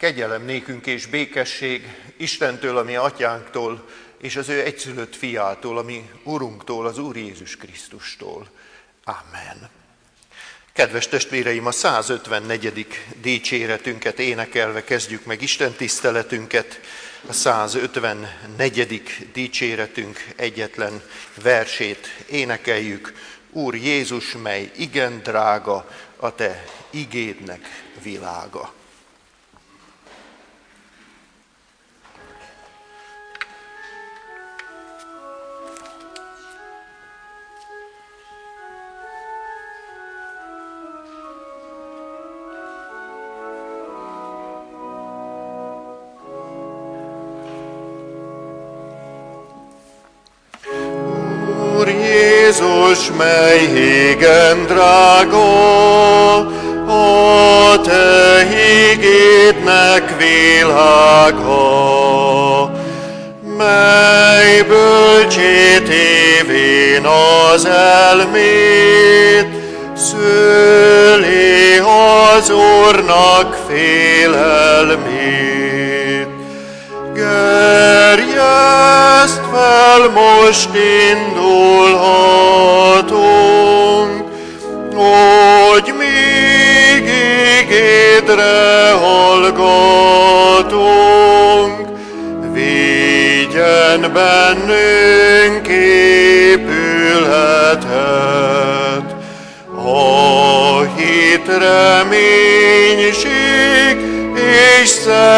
Kegyelem nékünk és békesség Istentől, a mi atyánktól, és az ő egyszülött fiától, a mi Urunktól, az Úr Jézus Krisztustól. Amen. Kedves testvéreim, a 154. dicséretünket énekelve kezdjük meg Isten tiszteletünket. A 154. dicséretünk egyetlen versét énekeljük. Úr Jézus, mely igen drága, a te igédnek világa. Jézus, mely igen drága, a te igédnek világa, mely bölcsétévén az elmét, szüli az Úrnak félelmét. Gerjeszt fel, most indulhatunk, hogy még igédre hallgatunk. Vigyen bennünk épülhetet a hit, reménység és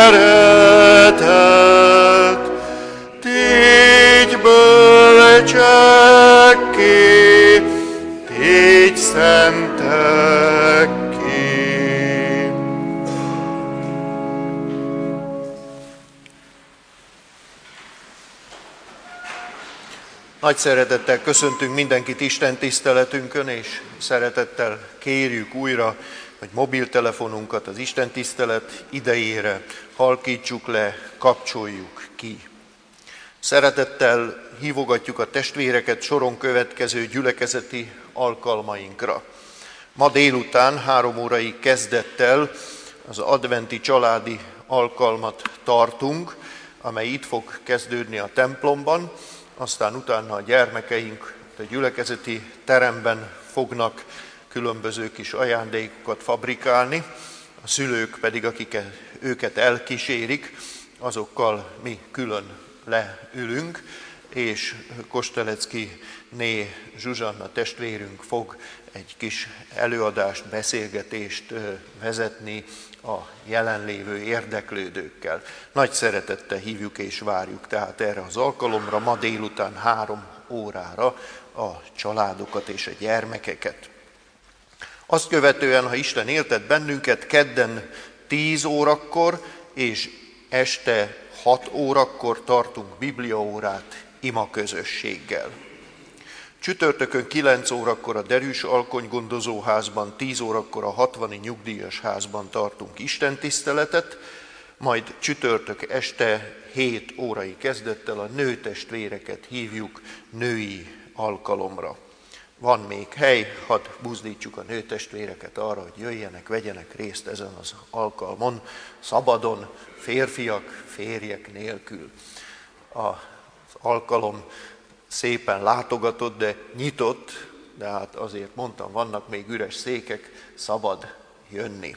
szeretet. Tégy bölcsekké, tégy szentekké. Nagy szeretettel köszöntünk mindenkit Isten tiszteletünkön, és szeretettel kérjük újra, hogy mobiltelefonunkat az Isten tisztelet idejére halkítsuk le, kapcsoljuk ki. Szeretettel hívogatjuk a testvéreket soron következő gyülekezeti alkalmainkra. Ma délután 3 órai kezdettel az adventi családi alkalmat tartunk, amely itt fog kezdődni a templomban, aztán utána a gyermekeink a gyülekezeti teremben fognak különböző kis ajándékokat fabrikálni, a szülők pedig, akik őket elkísérik, azokkal mi külön leülünk, és Kostelecki né Zsuzsanna testvérünk fog egy kis előadást, beszélgetést vezetni a jelenlévő érdeklődőkkel. Nagy szeretettel hívjuk és várjuk tehát erre az alkalomra, ma délután 3 órára a családokat és a gyermekeket. Azt követően, ha Isten éltet bennünket, kedden 10 órakor és este 6 órakor tartunk bibliaórát imaközösséggel. Csütörtökön 9 órakor a Derűs Alkonygondozóházban, 10 órakor a 60. nyugdíjas házban tartunk istentiszteletet, majd csütörtök este 7 órai kezdettel a nőtestvéreket hívjuk női alkalomra. Van még hely, hadd buzdítsuk a nőtestvéreket arra, hogy jöjjenek, vegyenek részt ezen az alkalmon, szabadon, férfiak, férjek nélkül. Az alkalom szépen látogatott, de nyitott, de hát azért mondtam, vannak még üres székek, szabad jönni.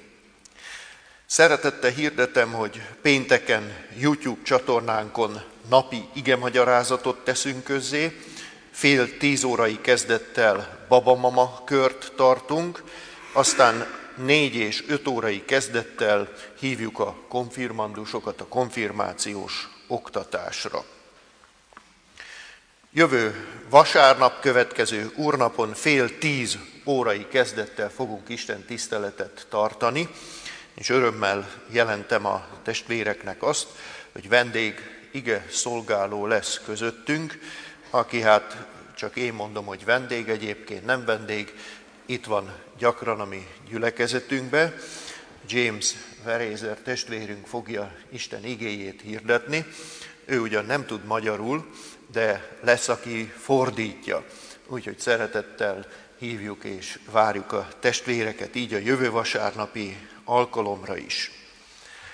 Szeretettel hirdetem, hogy pénteken YouTube csatornánkon napi igemagyarázatot teszünk közzé, 9:30 órai kezdettel babamama kört tartunk, aztán 4 és 5 órai kezdettel hívjuk a konfirmandusokat a konfirmációs oktatásra. Jövő vasárnap, következő úrnapon 9:30 órai kezdettel fogunk Isten tiszteletet tartani, és örömmel jelentem a testvéreknek azt, hogy vendég ige szolgáló lesz közöttünk, aki hát csak én mondom, hogy vendég, egyébként nem vendég, itt van gyakran a mi gyülekezetünkbe. James Verézer testvérünk fogja Isten igéjét hirdetni. Ő ugyan nem tud magyarul, de lesz, aki fordítja. Úgyhogy szeretettel hívjuk és várjuk a testvéreket így a jövő vasárnapi alkalomra is.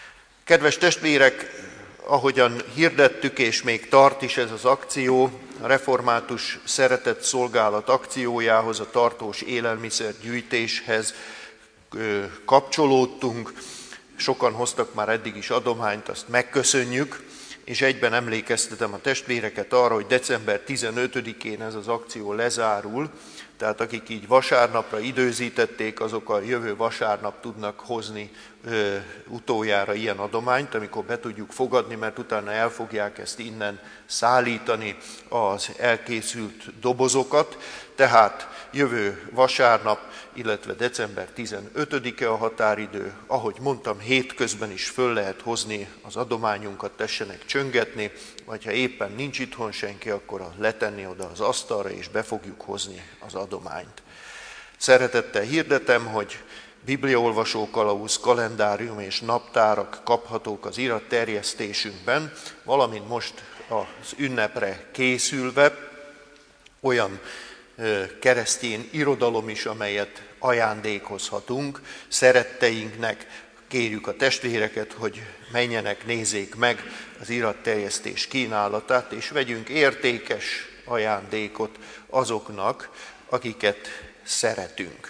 Kedves testvérek, ahogyan hirdettük, és még tart is ez az akció, a Református Szeretett Szolgálat akciójához, a tartós élelmiszergyűjtéshez kapcsolódtunk. Sokan hoztak már eddig is adományt, azt megköszönjük, és egyben emlékeztetem a testvéreket arra, hogy december 15-én ez az akció lezárul, tehát akik így vasárnapra időzítették, azok a jövő vasárnap tudnak hozni utoljára ilyen adományt, amikor be tudjuk fogadni, mert utána el fogják ezt innen szállítani az elkészült dobozokat. Tehát jövő vasárnap, illetve december 15-e a határidő. Ahogy mondtam, hétközben is föl lehet hozni az adományunkat, tessenek csöngetni, vagy ha éppen nincs itthon senki, akkor letenni oda az asztalra, és be fogjuk hozni az adományt. Szeretettel hirdetem, hogy bibliaolvasó kalauz, kalendárium és naptárak kaphatók az iratterjesztésünkben, valamint most az ünnepre készülve olyan keresztény irodalom is, amelyet ajándékozhatunk szeretteinknek. Kérjük a testvéreket, hogy menjenek, nézzék meg az iratterjesztés kínálatát, és vegyünk értékes ajándékot azoknak, akiket szeretünk.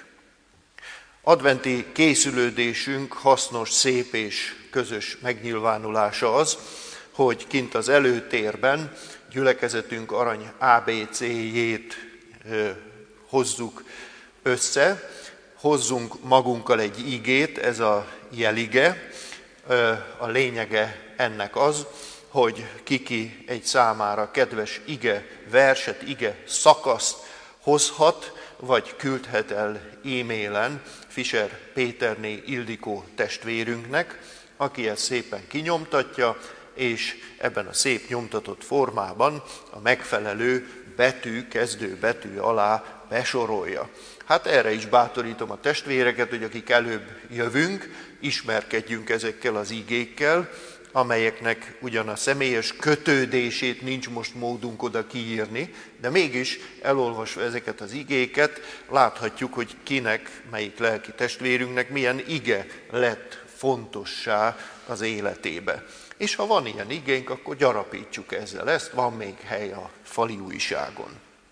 Adventi készülődésünk hasznos, szép és közös megnyilvánulása az, hogy kint az előtérben gyülekezetünk arany ABC-jét hozzuk össze, hozzunk magunkkal egy igét, ez a jelige. A lényege ennek az, hogy ki egy számára kedves ige verset, ige szakaszt hozhat, vagy küldhet el e-mailen Fischer Péterné Ildikó testvérünknek, aki ezt szépen kinyomtatja, és ebben a szép nyomtatott formában a megfelelő betű, kezdő betű alá besorolja. Hát erre is bátorítom a testvéreket, hogy akik előbb jövünk, ismerkedjünk ezekkel az igékkel, amelyeknek ugyan a személyes kötődését nincs most módunk oda kiírni, de mégis elolvasva ezeket az igéket láthatjuk, hogy kinek, melyik lelki testvérünknek milyen ige lett fontossá az életébe. És ha van ilyen igénk, akkor gyarapítsuk ezzel ezt, van még hely a fali újságon.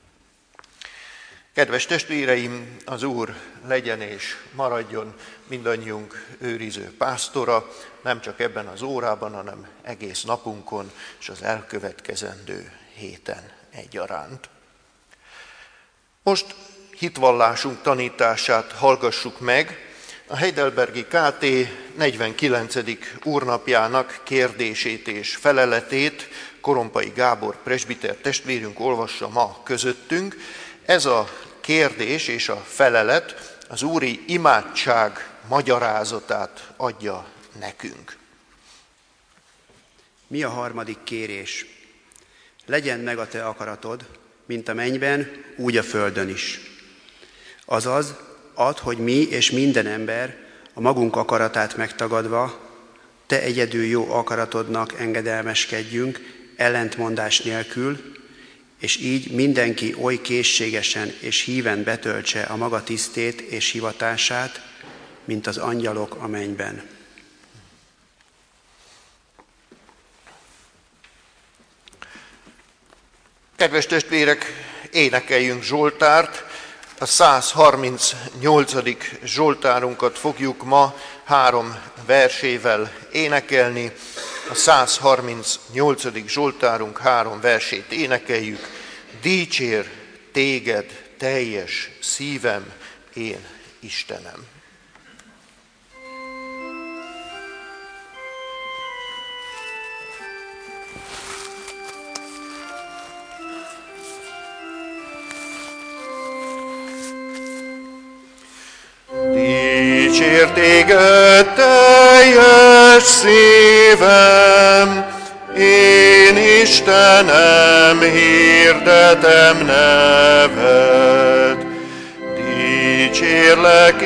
Kedves testvéreim, az Úr legyen és maradjon mindannyiunk őriző pásztora, nem csak ebben az órában, hanem egész napunkon és az elkövetkezendő héten egyaránt. Most hitvallásunk tanítását hallgassuk meg, a Heidelbergi KT 49. úrnapjának kérdését és feleletét Korompai Gábor presbiter testvérünk olvassa ma közöttünk. Ez a kérdés és a felelet az úri imádság magyarázatát adja nekünk. Mi a harmadik kérés? Legyen meg a te akaratod, mint a mennyben, úgy a földön is. Azaz, add, hogy mi és minden ember a magunk akaratát megtagadva, te egyedül jó akaratodnak engedelmeskedjünk, ellentmondás nélkül, és így mindenki oly készségesen és híven betöltse a maga tisztét és hivatását, mint az angyalok a mennyben. Kedves testvérek, énekeljünk Zsoltárt. A 138. Zsoltárunkat fogjuk ma 3 versével énekelni. A 138. Zsoltárunk 3 versét énekeljük. Dicsér téged teljes szívem, én Istenem. Dicsér téged teljes szívem, én Istenem, hirdetem neved. Dicsérlek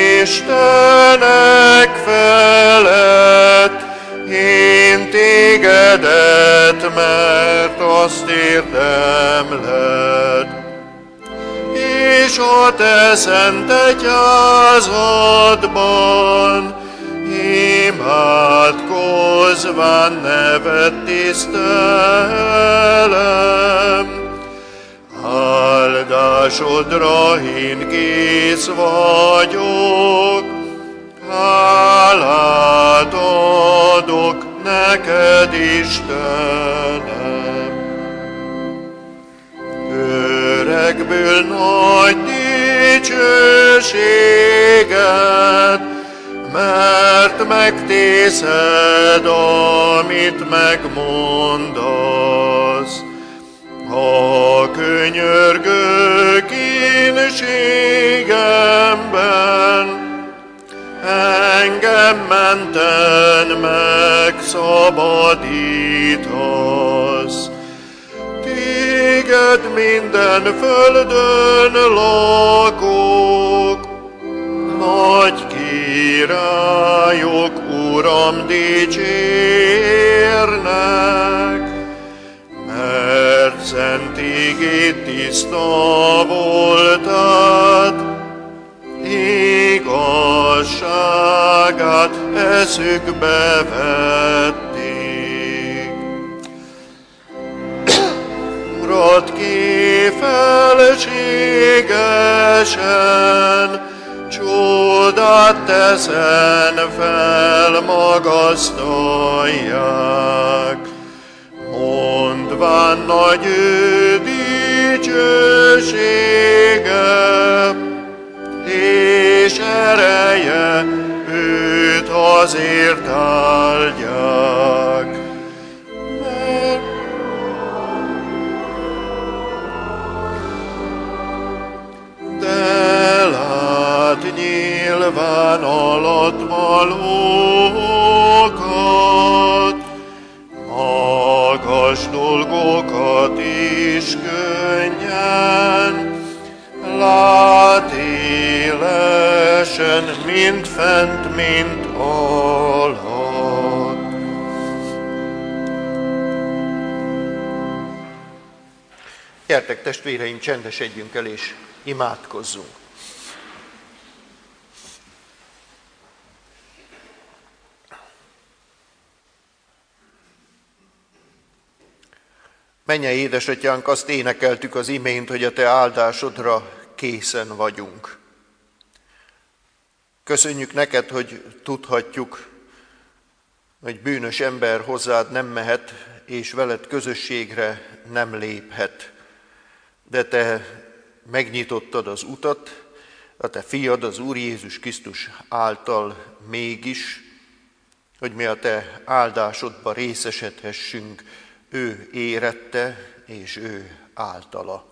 Istenek felett, én tégedet, mert azt érdemled. És a te szent egyházadban imádkozom imádkozván neved tisztelem. Áldásodra én kész vagyok, hálát adok neked, Istenem. Öregből nagy dicsőséged, mert megtészed, amit megmondasz. A könyörgő kínségemben engem menten megszabadítasz. Téged minden földön lakók, nagy királyok, Uram, dicsérnek, mert szent igét tiszta voltad, igazságát eszükbe vették. Urat ki felségesen, csodát teszen fel, magasztalják, mondván nagy ő dicsősége, és ereje őt azért áldják. De lát nyilván alattvalókat, magas dolgokat is könnyen, lát élesen, mind fent, mind alatt. Gyertek, testvéreim, csendesedjünk el és imádkozzunk. Mennyei édesatyánk, azt énekeltük az imént, hogy a te áldásodra készen vagyunk. Köszönjük neked, hogy tudhatjuk, hogy bűnös ember hozzád nem mehet, és veled közösségre nem léphet. De te megnyitottad az utat, a te fiad, az Úr Jézus Krisztus által mégis, hogy mi a te áldásodba részesedhessünk, ő érette, és ő általa.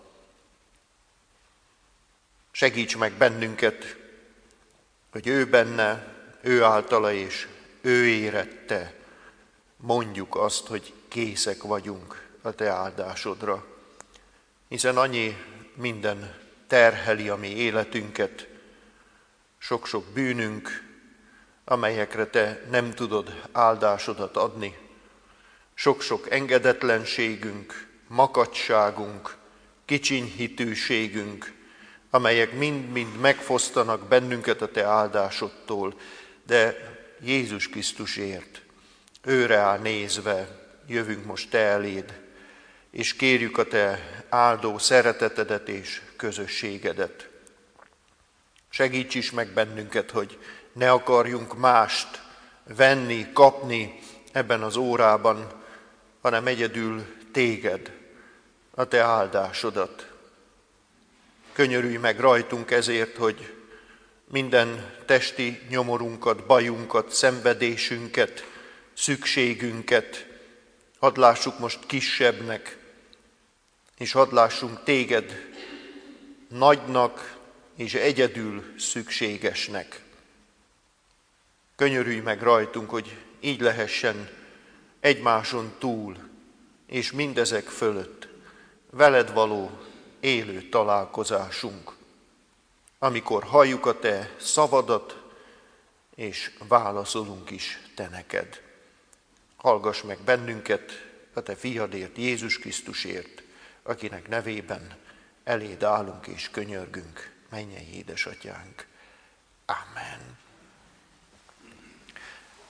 Segíts meg bennünket, hogy ő benne, ő általa és ő érette, mondjuk azt, hogy készek vagyunk a te áldásodra. Hiszen annyi minden terheli a mi életünket, sok-sok bűnünk, amelyekre te nem tudod áldásodat adni, sok-sok engedetlenségünk, makacságunk, kicsinyhitűségünk, amelyek mind-mind megfosztanak bennünket a te áldásodtól, de Jézus Krisztusért, őre áll nézve, jövünk most te eléd, és kérjük a te áldó szeretetedet és közösségedet. Segíts is meg bennünket, hogy ne akarjunk mást venni, kapni ebben az órában, hanem egyedül téged, a te áldásodat. Könyörülj meg rajtunk ezért, hogy minden testi nyomorunkat, bajunkat, szenvedésünket, szükségünket hadd lássuk most kisebbnek, és hadd lássunk téged nagynak és egyedül szükségesnek. Könyörülj meg rajtunk, hogy így lehessen egymáson túl, és mindezek fölött veled való élő találkozásunk, amikor halljuk a te szavadat, és válaszolunk is te neked. Hallgass meg bennünket a te fiadért, Jézus Krisztusért, akinek nevében eléd állunk és könyörgünk, mennyei édesatyánk. Amen.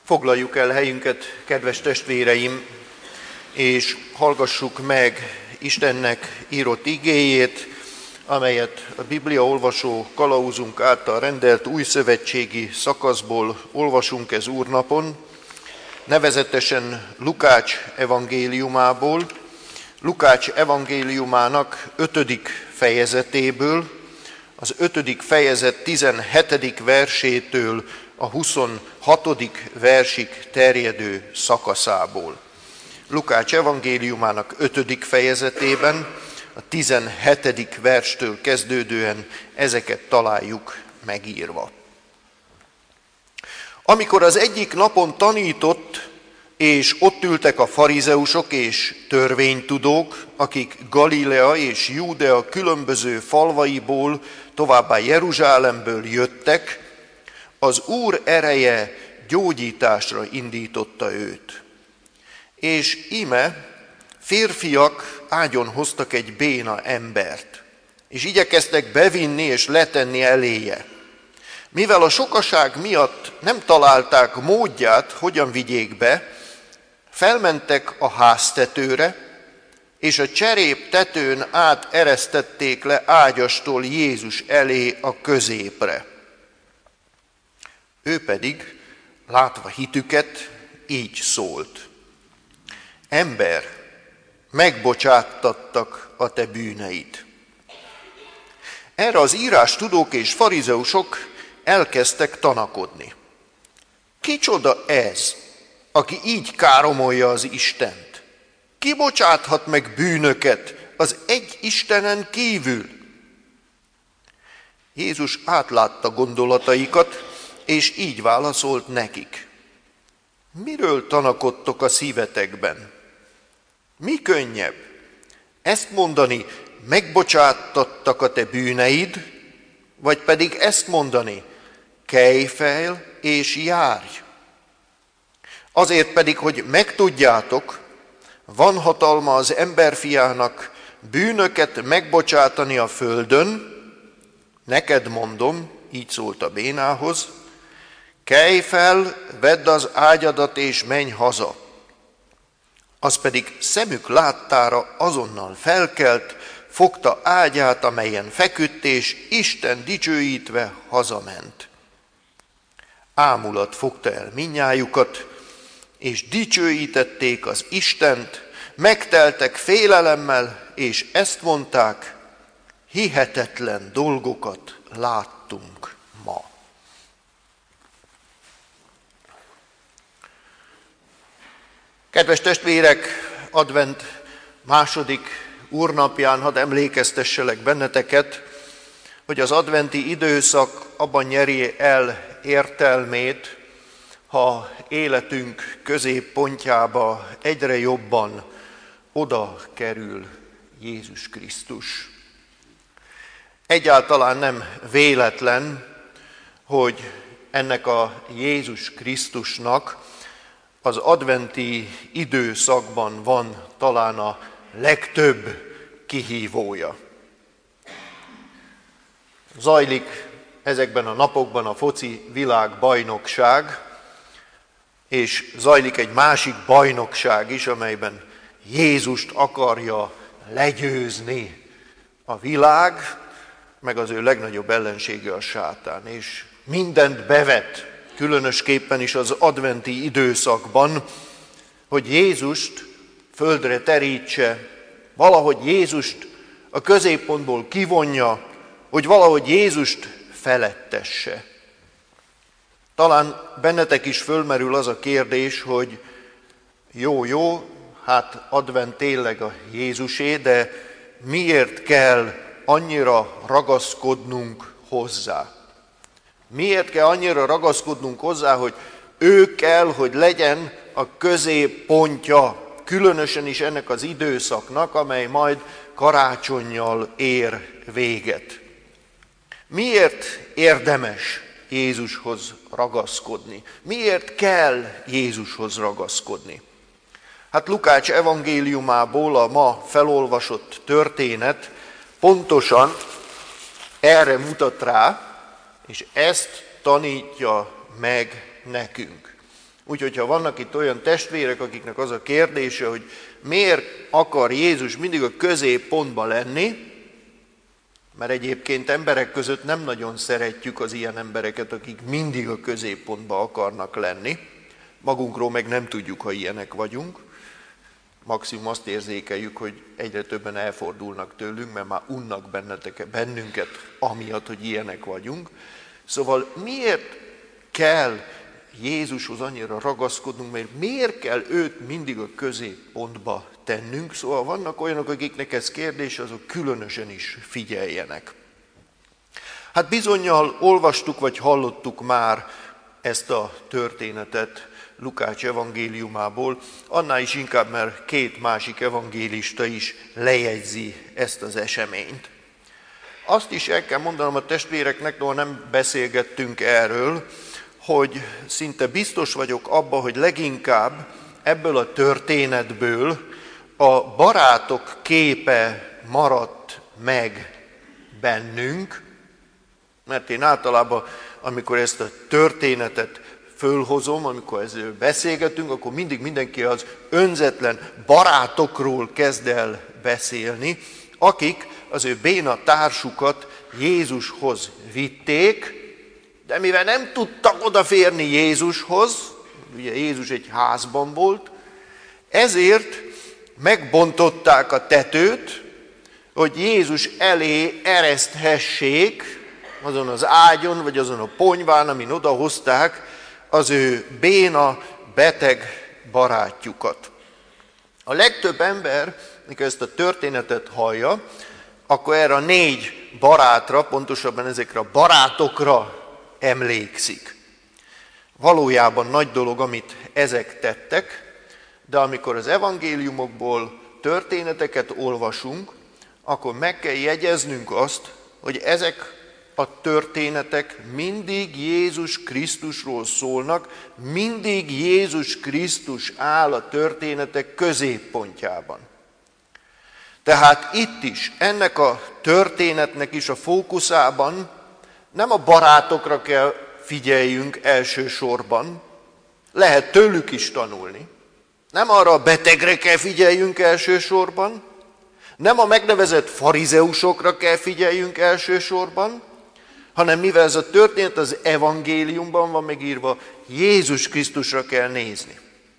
Foglaljuk el helyünket, kedves testvéreim, és hallgassuk meg Istennek írott igéjét, amelyet a Biblia olvasó kalauzunk által rendelt újszövetségi szakaszból olvasunk ez úrnapon, nevezetesen Lukács evangéliumából, Lukács evangéliumának 5. fejezetéből, az 5. fejezet 17. versétől a 26. versig terjedő szakaszából. Lukács evangéliumának 5. fejezetében a 17. verstől kezdődően ezeket találjuk megírva. Amikor az egyik napon tanított, és ott ültek a farizeusok és törvénytudók, akik Galilea és Júdea különböző falvaiból, továbbá Jeruzsálemből jöttek, az Úr ereje gyógyításra indította őt. És íme férfiak ágyon hoztak egy béna embert, és igyekeztek bevinni és letenni eléje. Mivel a sokaság miatt nem találták módját, hogyan vigyék be, felmentek a háztetőre, és a cserép tetőn át eresztették le ágyastól Jézus elé a középre. Ő pedig, látva hitüket, így szólt: Ember, megbocsáttattak a te bűneid. Erre az írástudók és farizeusok elkezdtek tanakodni. Kicsoda ez, aki így káromolja az Istent? Ki bocsáthat meg bűnöket az egy Istenen kívül? Jézus átlátta gondolataikat, és így válaszolt nekik: Miről tanakodtok a szívetekben? Mi könnyebb? Ezt mondani, megbocsáttattak a te bűneid, vagy pedig ezt mondani, kelj fel és járj? Azért pedig, hogy megtudjátok, van hatalma az emberfiának bűnöket megbocsátani a földön, neked mondom, így szólt a bénához, kelj fel, vedd az ágyadat és menj haza. Az pedig szemük láttára azonnal felkelt, fogta ágyát, amelyen feküdt, és Isten dicsőítve hazament. Ámulat fogta el mindnyájukat, és dicsőítették az Istent, megteltek félelemmel, és ezt mondták, hihetetlen dolgokat láttunk ma. Kedves testvérek, advent második úrnapján hadd emlékeztesselek benneteket, hogy az adventi időszak abban nyeri el értelmét, ha életünk középpontjába egyre jobban oda kerül Jézus Krisztus. Egyáltalán nem véletlen, hogy ennek a Jézus Krisztusnak az adventi időszakban van talán a legtöbb kihívója. Zajlik ezekben a napokban a foci világbajnokság, és zajlik egy másik bajnokság is, amelyben Jézust akarja legyőzni a világ, meg az ő legnagyobb ellensége a sátán. És mindent bevet, különösképpen is az adventi időszakban, hogy Jézust földre terítse, valahogy Jézust a középpontból kivonja, hogy valahogy Jézust felettesse. Talán bennetek is fölmerül az a kérdés, hogy jó, hát advent tényleg a Jézusé, de miért kell annyira ragaszkodnunk hozzá? Miért kell annyira ragaszkodnunk hozzá, hogy ő kell, hogy legyen a középpontja, különösen is ennek az időszaknak, amely majd karácsonnyal ér véget? Miért érdemes Jézushoz ragaszkodni? Miért kell Jézushoz ragaszkodni? Hát Lukács evangéliumából a ma felolvasott történet pontosan erre mutat rá, és ezt tanítja meg nekünk. Úgyhogy ha vannak itt olyan testvérek, akiknek az a kérdése, hogy miért akar Jézus mindig a középpontba lenni, mert egyébként emberek között nem nagyon szeretjük az ilyen embereket, akik mindig a középpontba akarnak lenni. Magunkról meg nem tudjuk, ha ilyenek vagyunk. Maximum azt érzékeljük, hogy egyre többen elfordulnak tőlünk, mert már unnak bennünket, amiatt, hogy ilyenek vagyunk. Szóval miért kell Jézushoz annyira ragaszkodnunk, mert miért kell őt mindig a középpontba tennünk? Szóval vannak olyanok, akiknek ez kérdés, azok különösen is figyeljenek. Hát bizonnyal olvastuk, vagy hallottuk már ezt a történetet Lukács evangéliumából, annál is inkább, mert két másik evangélista is lejegyzi ezt az eseményt. Azt is el kell mondanom a testvéreknek, noha nem beszélgettünk erről, hogy szinte biztos vagyok abban, hogy leginkább ebből a történetből a barátok képe maradt meg bennünk, mert én általában, amikor ezt a történetet fölhozom, amikor ezzel beszélgetünk, akkor mindig mindenki az önzetlen barátokról kezd el beszélni, akik az ő béna társukat Jézushoz vitték, de mivel nem tudtak odaférni Jézushoz, ugye Jézus egy házban volt, ezért megbontották a tetőt, hogy Jézus elé ereszthessék azon az ágyon, vagy azon a ponyván, amin odahozták az ő béna, beteg barátjukat. A legtöbb ember, mikor ezt a történetet hallja, akkor erre a 4 barátra, pontosabban ezekre a barátokra emlékszik. Valójában nagy dolog, amit ezek tettek, de amikor az evangéliumokból történeteket olvasunk, akkor meg kell jegyeznünk azt, hogy ezek a történetek mindig Jézus Krisztusról szólnak, mindig Jézus Krisztus áll a történetek középpontjában. Tehát itt is, ennek a történetnek is a fókuszában nem a barátokra kell figyeljünk elsősorban, lehet tőlük is tanulni. Nem arra a betegre kell figyeljünk elsősorban, nem a megnevezett farizeusokra kell figyeljünk elsősorban, hanem mivel ez a történet az evangéliumban van megírva, Jézus Krisztusra kell nézni.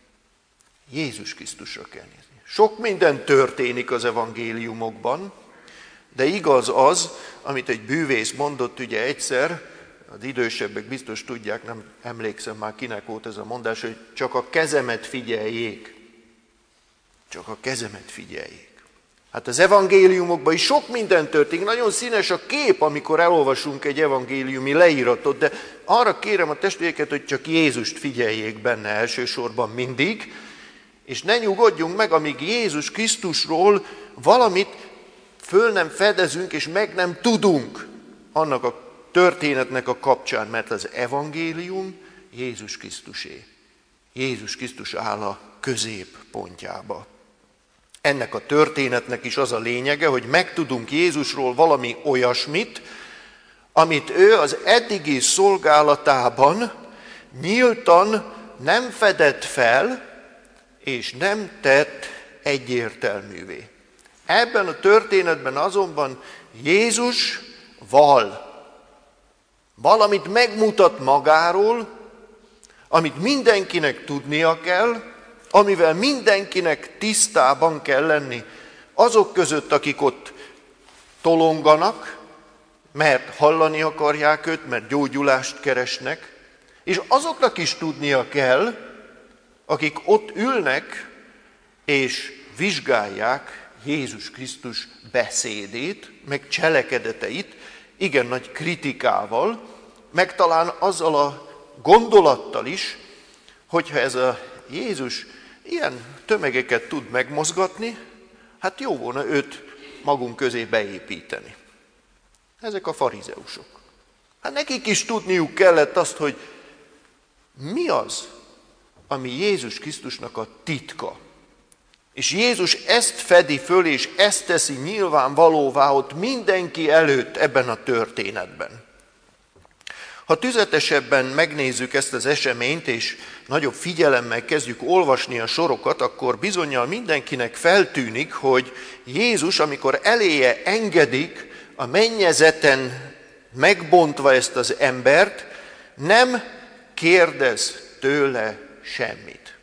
Jézus Krisztusra kell nézni. Sok minden történik az evangéliumokban, de igaz az, amit egy bűvész mondott ugye egyszer, az idősebbek biztos tudják, nem emlékszem már kinek volt ez a mondás, hogy csak a kezemet figyeljék. Csak a kezemet figyeljék. Hát az evangéliumokban is sok minden történik, nagyon színes a kép, amikor elolvasunk egy evangéliumi leíratot, de arra kérem a testvéreket, hogy csak Jézust figyeljék benne elsősorban mindig, és ne nyugodjunk meg, amíg Jézus Krisztusról valamit föl nem fedezünk, és meg nem tudunk annak a történetnek a kapcsán, mert az evangélium Jézus Krisztusé. Jézus Krisztus áll a középpontjába. Ennek a történetnek is az a lényege, hogy megtudunk Jézusról valami olyasmit, amit ő az eddigi szolgálatában nyíltan nem fedett fel, és nem tett egyértelművé. Ebben a történetben azonban Jézus valamit megmutat magáról, amit mindenkinek tudnia kell, amivel mindenkinek tisztában kell lenni. Azok között, akik ott tolonganak, mert hallani akarják őt, mert gyógyulást keresnek, és azoknak is tudnia kell, akik ott ülnek és vizsgálják Jézus Krisztus beszédét, meg cselekedeteit, igen nagy kritikával, meg talán azzal a gondolattal is, hogyha ez a Jézus ilyen tömegeket tud megmozgatni, hát jó volna őt magunk közé beépíteni. Ezek a farizeusok. Hát nekik is tudniuk kellett azt, hogy mi az, ami Jézus Krisztusnak a titka. És Jézus ezt fedi föl, és ezt teszi nyilvánvalóvá ott mindenki előtt ebben a történetben. Ha tüzetesebben megnézzük ezt az eseményt, és nagyobb figyelemmel kezdjük olvasni a sorokat, akkor bizonnyal mindenkinek feltűnik, hogy Jézus, amikor eléje engedik a mennyezeten megbontva ezt az embert, nem kérdez tőle semmit.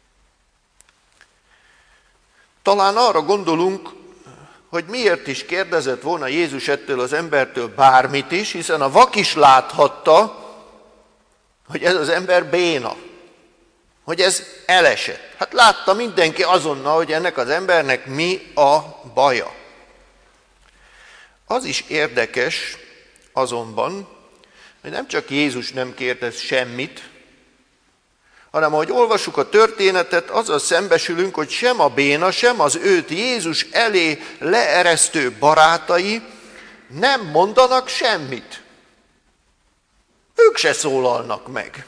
Talán arra gondolunk, hogy miért is kérdezett volna Jézus ettől az embertől bármit is, hiszen a vak is láthatta, hogy ez az ember béna, hogy ez elesett. Hát látta mindenki azonnal, hogy ennek az embernek mi a baja. Az is érdekes azonban, hogy nem csak Jézus nem kérdez semmit, hanem ahogy olvassuk a történetet, azzal szembesülünk, hogy sem a béna, sem az őt Jézus elé leeresztő barátai nem mondanak semmit. Ők se szólalnak meg.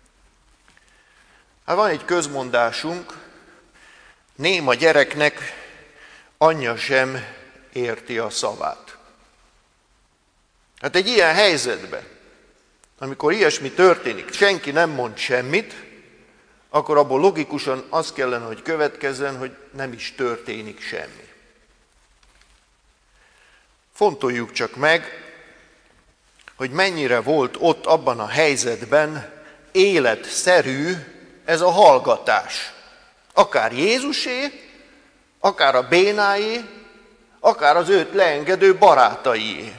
Hát van egy közmondásunk, néma gyereknek anyja sem érti a szavát. Hát egy ilyen helyzetben, amikor ilyesmi történik, senki nem mond semmit, akkor abból logikusan az kellene, hogy következzen, hogy nem is történik semmi. Fontoljuk csak meg, hogy mennyire volt ott abban a helyzetben életszerű ez a hallgatás. Akár Jézusé, akár a bénáé, akár az őt leengedő barátaié.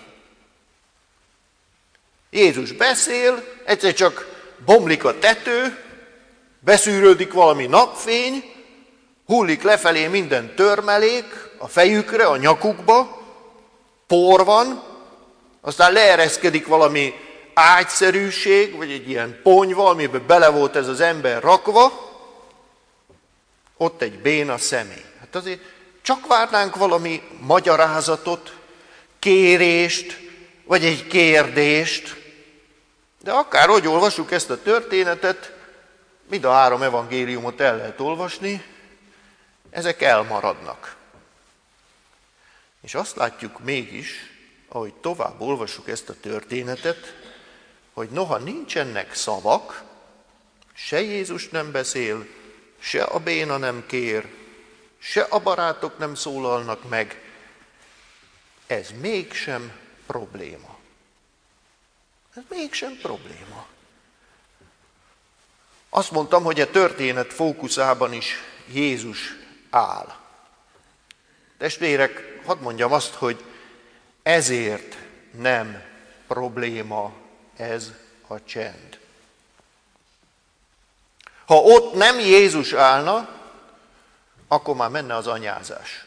Jézus beszél, egyszer csak bomlik a tető, beszűrődik valami napfény, hullik lefelé minden törmelék a fejükre, a nyakukba, por van, aztán leereszkedik valami ágyszerűség, vagy egy ilyen ponyva, amiben bele volt ez az ember rakva, ott egy béna személy. Hát azért csak várnánk valami magyarázatot, kérést, vagy egy kérdést, de akárhogy olvassuk ezt a történetet, mind a 3 evangéliumot el lehet olvasni, ezek elmaradnak. És azt látjuk mégis, ahogy tovább olvassuk ezt a történetet, hogy noha nincsenek szavak, se Jézus nem beszél, se a béna nem kér, se a barátok nem szólalnak meg, ez mégsem probléma. Ez mégsem probléma. Azt mondtam, hogy a történet fókuszában is Jézus áll. Testvérek, hadd mondjam azt, hogy ezért nem probléma ez a csend. Ha ott nem Jézus állna, akkor már menne az anyázás.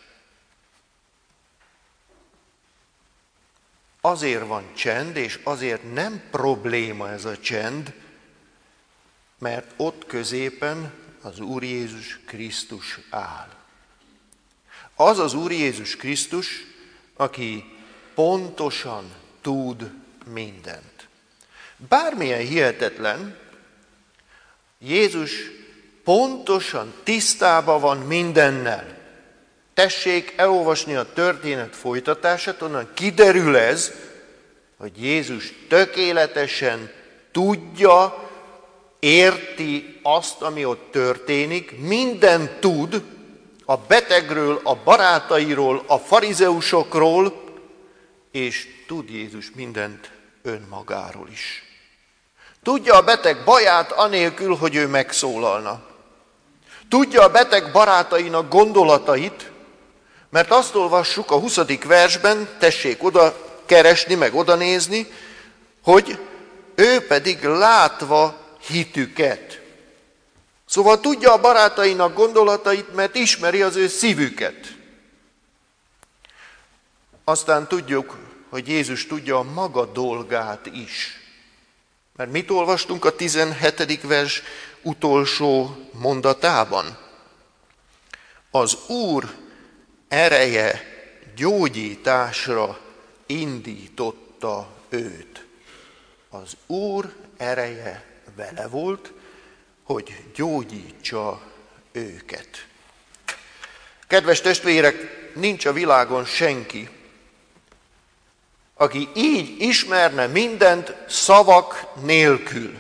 Azért van csend, és azért nem probléma ez a csend, mert ott középen az Úr Jézus Krisztus áll. Az az Úr Jézus Krisztus, aki pontosan tud mindent. Bármilyen hihetetlen, Jézus pontosan tisztában van mindennel. Tessék elolvasni a történet folytatását, onnan kiderül ez, hogy Jézus tökéletesen tudja, érti azt, ami ott történik, mindent tud a betegről, a barátairól, a farizeusokról, és tud Jézus mindent önmagáról is. Tudja a beteg baját anélkül, hogy ő megszólalna. Tudja a beteg barátainak gondolatait, mert azt olvassuk a 20. versben, tessék oda keresni, meg oda nézni, hogy ő pedig látva hitüket. Szóval tudja a barátainak gondolatait, mert ismeri az ő szívüket. Aztán tudjuk, hogy Jézus tudja a maga dolgát is. Mert mit olvastunk a 17. vers utolsó mondatában? Az Úr ereje gyógyításra indította őt. Az Úr ereje vele volt, hogy gyógyítsa őket. Kedves testvérek, nincs a világon senki, aki így ismerne mindent szavak nélkül.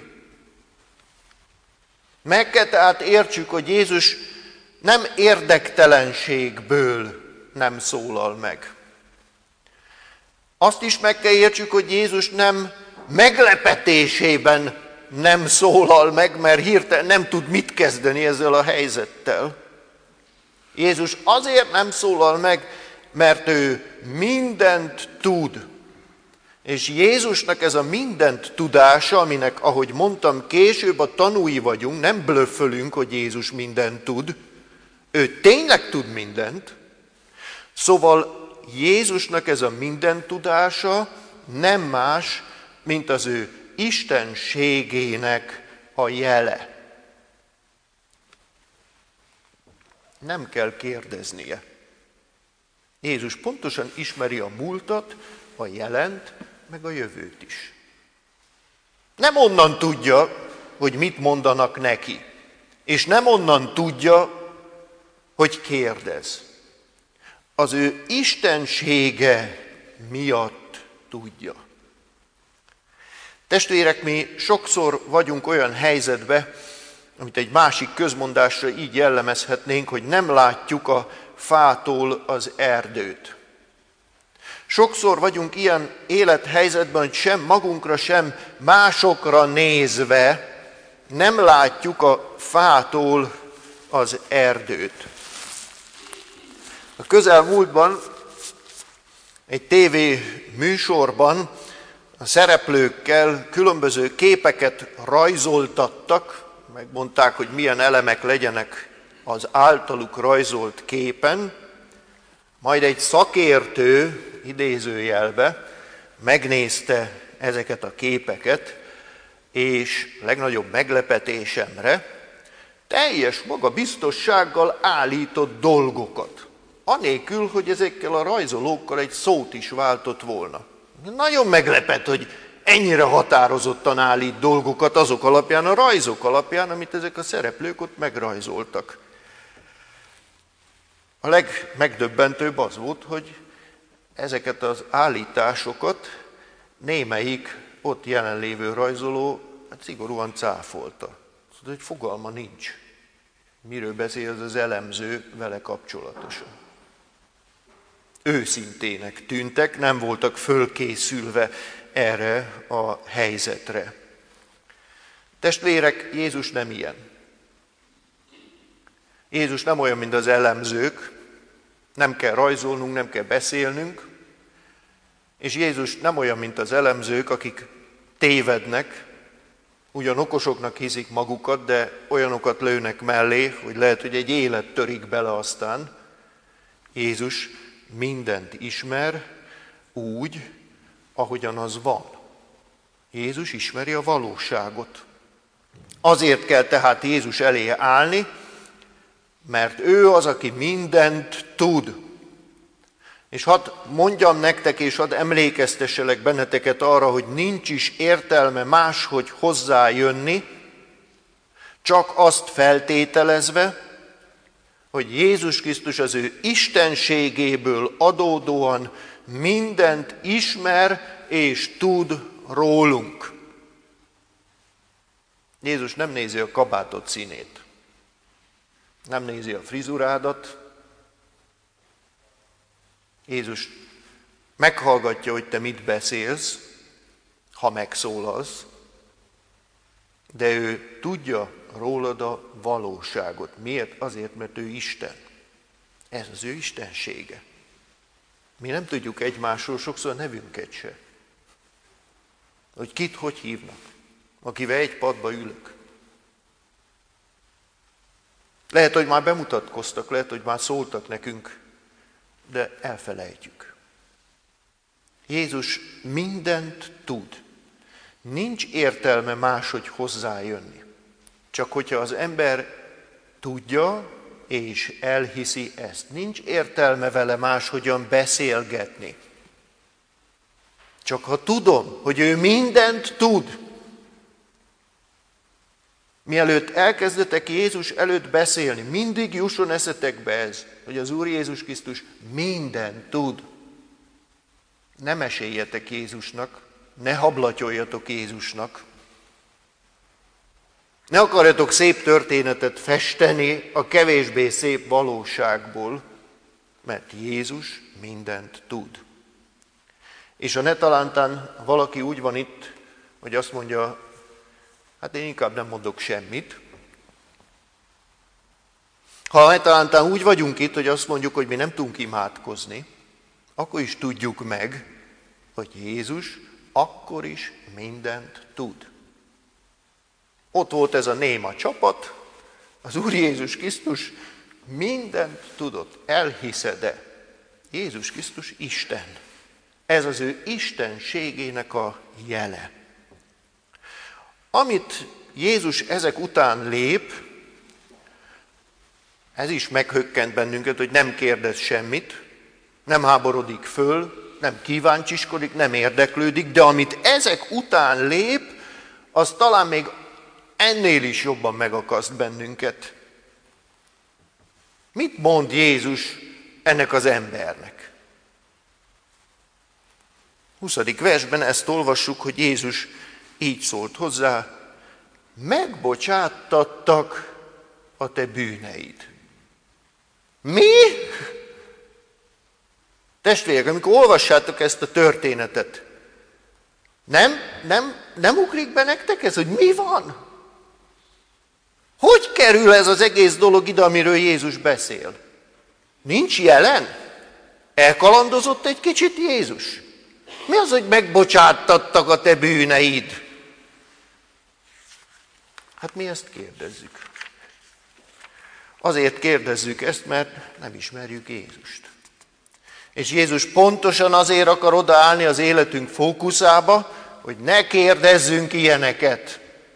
Meg kell tehát értsük, hogy Jézus nem érdektelenségből nem szólal meg. Azt is meg kell értsük, hogy Jézus nem meglepetésében nem szólal meg, mert hirtelen nem tud mit kezdeni ezzel a helyzettel. Jézus azért nem szólal meg, mert ő mindent tud. És Jézusnak ez a mindent tudása, aminek, ahogy mondtam, később a tanúi vagyunk, nem blöffölünk, hogy Jézus mindent tud, ő tényleg tud mindent, szóval Jézusnak ez a mindent tudása nem más, mint az ő istenségének a jele. Nem kell kérdeznie. Jézus pontosan ismeri a múltat, a jelent, meg a jövőt is. Nem onnan tudja, hogy mit mondanak neki, és nem onnan tudja, hogy kérdez. Az ő istensége miatt tudja. Testvérek, mi sokszor vagyunk olyan helyzetben, amit egy másik közmondásra így jellemezhetnénk, hogy nem látjuk a fától az erdőt. Sokszor vagyunk ilyen élethelyzetben, hogy sem magunkra, sem másokra nézve nem látjuk a fától az erdőt. A közelmúltban egy TV műsorban a szereplőkkel különböző képeket rajzoltattak, megmondták, hogy milyen elemek legyenek az általuk rajzolt képen, majd egy szakértő, idézőjelbe, megnézte ezeket a képeket, és legnagyobb meglepetésemre teljes magabiztossággal állított dolgokat, anélkül, hogy ezekkel a rajzolókkal egy szót is váltott volna. Nagyon meglepett, hogy ennyire határozottan állít dolgokat azok alapján, a rajzok alapján, amit ezek a szereplők ott megrajzoltak. A legmegdöbbentőbb az volt, hogy ezeket az állításokat némelyik ott jelenlévő rajzoló szigorúan cáfolta. Szóval, hogy fogalma nincs, miről beszél az elemző vele kapcsolatosan. Őszintének tűntek, nem voltak fölkészülve erre a helyzetre. Testvérek, Jézus nem ilyen. Jézus nem olyan, mint az elemzők, nem kell rajzolnunk, nem kell beszélnünk, és Jézus nem olyan, mint az elemzők, akik tévednek, ugyan okosoknak hiszik magukat, de olyanokat lőnek mellé, hogy lehet, hogy egy élet törik bele aztán. Jézus mindent ismer úgy, ahogyan az van. Jézus ismeri a valóságot. Azért kell tehát Jézus elé állni, mert ő az, aki mindent tud. És hadd mondjam nektek, és hadd emlékeztesselek benneteket arra, hogy nincs is értelme máshogy hozzájönni, csak azt feltételezve, hogy Jézus Krisztus az ő istenségéből adódóan mindent ismer és tud rólunk. Jézus nem nézi a kabátod színét, nem nézi a frizurádat. Jézus meghallgatja, hogy te mit beszélsz, ha megszólalsz, de ő tudja rólad a valóságot. Miért? Azért, mert ő Isten. Ez az ő istensége. Mi nem tudjuk egymásról sokszor a nevünket se. Hogy kit hogy hívnak, akivel egy padba ülök. Lehet, hogy már bemutatkoztak, lehet, hogy már szóltak nekünk, de elfelejtjük. Jézus mindent tud. Nincs értelme máshogy hozzájönni. Csak hogyha az ember tudja és elhiszi ezt. Nincs értelme vele máshogyan beszélgetni. Csak ha tudom, hogy ő mindent tud, mielőtt elkezdetek Jézus előtt beszélni, mindig jusson eszetekbe ez, hogy az Úr Jézus Krisztus mindent tud. ne meséljetek Jézusnak, ne hablatyoljatok Jézusnak, ne akarjatok szép történetet festeni a kevésbé szép valóságból, mert Jézus mindent tud. És ha ne talántán valaki úgy van itt, hogy azt mondja, hát én inkább nem mondok semmit. Ha ne talántán úgy vagyunk itt, hogy azt mondjuk, hogy mi nem tudunk imádkozni, akkor is tudjuk meg, hogy Jézus akkor is mindent tud. Ott volt ez a néma csapat, az Úr Jézus Krisztus mindent tudott. Elhiszed-e? Jézus Krisztus Isten. Ez az ő istenségének a jele. Amit Jézus ezek után lép, ez is meghökkent bennünket, hogy nem kérdez semmit, nem háborodik föl, nem kíváncsiskodik, nem érdeklődik, de amit ezek után lép, az talán még ennél is jobban megakaszt bennünket. Mit mond Jézus ennek az embernek? 20. versben ezt olvassuk, hogy Jézus így szólt hozzá, megbocsáttattak a te bűneid. Mi? Testvérek, amikor olvassátok ezt a történetet, nem ugrik be nektek ez, hogy mi van? Hogy kerül ez az egész dolog ide, amiről Jézus beszél? Nincs jelen? Elkalandozott egy kicsit Jézus? Mi az, hogy megbocsáttattak a te bűneid? Hát mi ezt kérdezzük. Azért kérdezzük ezt, mert nem ismerjük Jézust. És Jézus pontosan azért akar odaállni az életünk fókuszába, hogy ne kérdezzünk ilyeneket.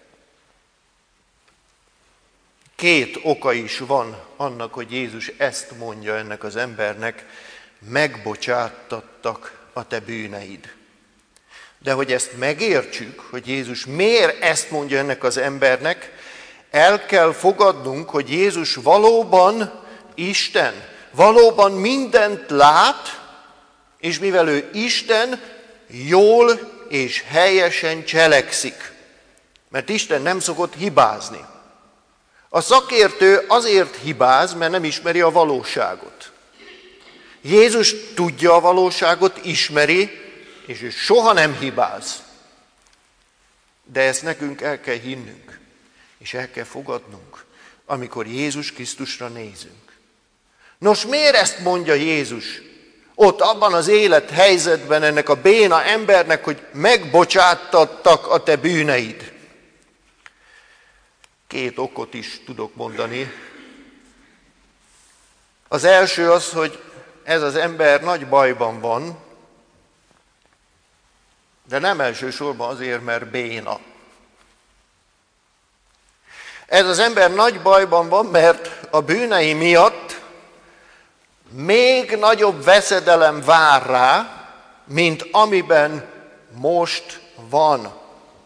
2 oka is van annak, hogy Jézus ezt mondja ennek az embernek, megbocsáttattak a te bűneid. De hogy ezt megértsük, hogy Jézus miért ezt mondja ennek az embernek, el kell fogadnunk, hogy Jézus valóban Isten, valóban mindent lát, és mivel ő Isten, jól és helyesen cselekszik. Mert Isten nem szokott hibázni. A szakértő azért hibáz, mert nem ismeri a valóságot. Jézus tudja a valóságot, ismeri, és ő soha nem hibáz. De ezt nekünk el kell hinnünk, és el kell fogadnunk, amikor Jézus Krisztusra nézünk. Nos, miért ezt mondja Jézus? Ott abban az élethelyzetben ennek a béna embernek, hogy megbocsáttattak a te bűneid. 2 okot is tudok mondani. Az első az, hogy ez az ember nagy bajban van, de nem elsősorban azért, mert béna. Ez az ember nagy bajban van, mert a bűnei miatt még nagyobb veszedelem vár rá, mint amiben most van.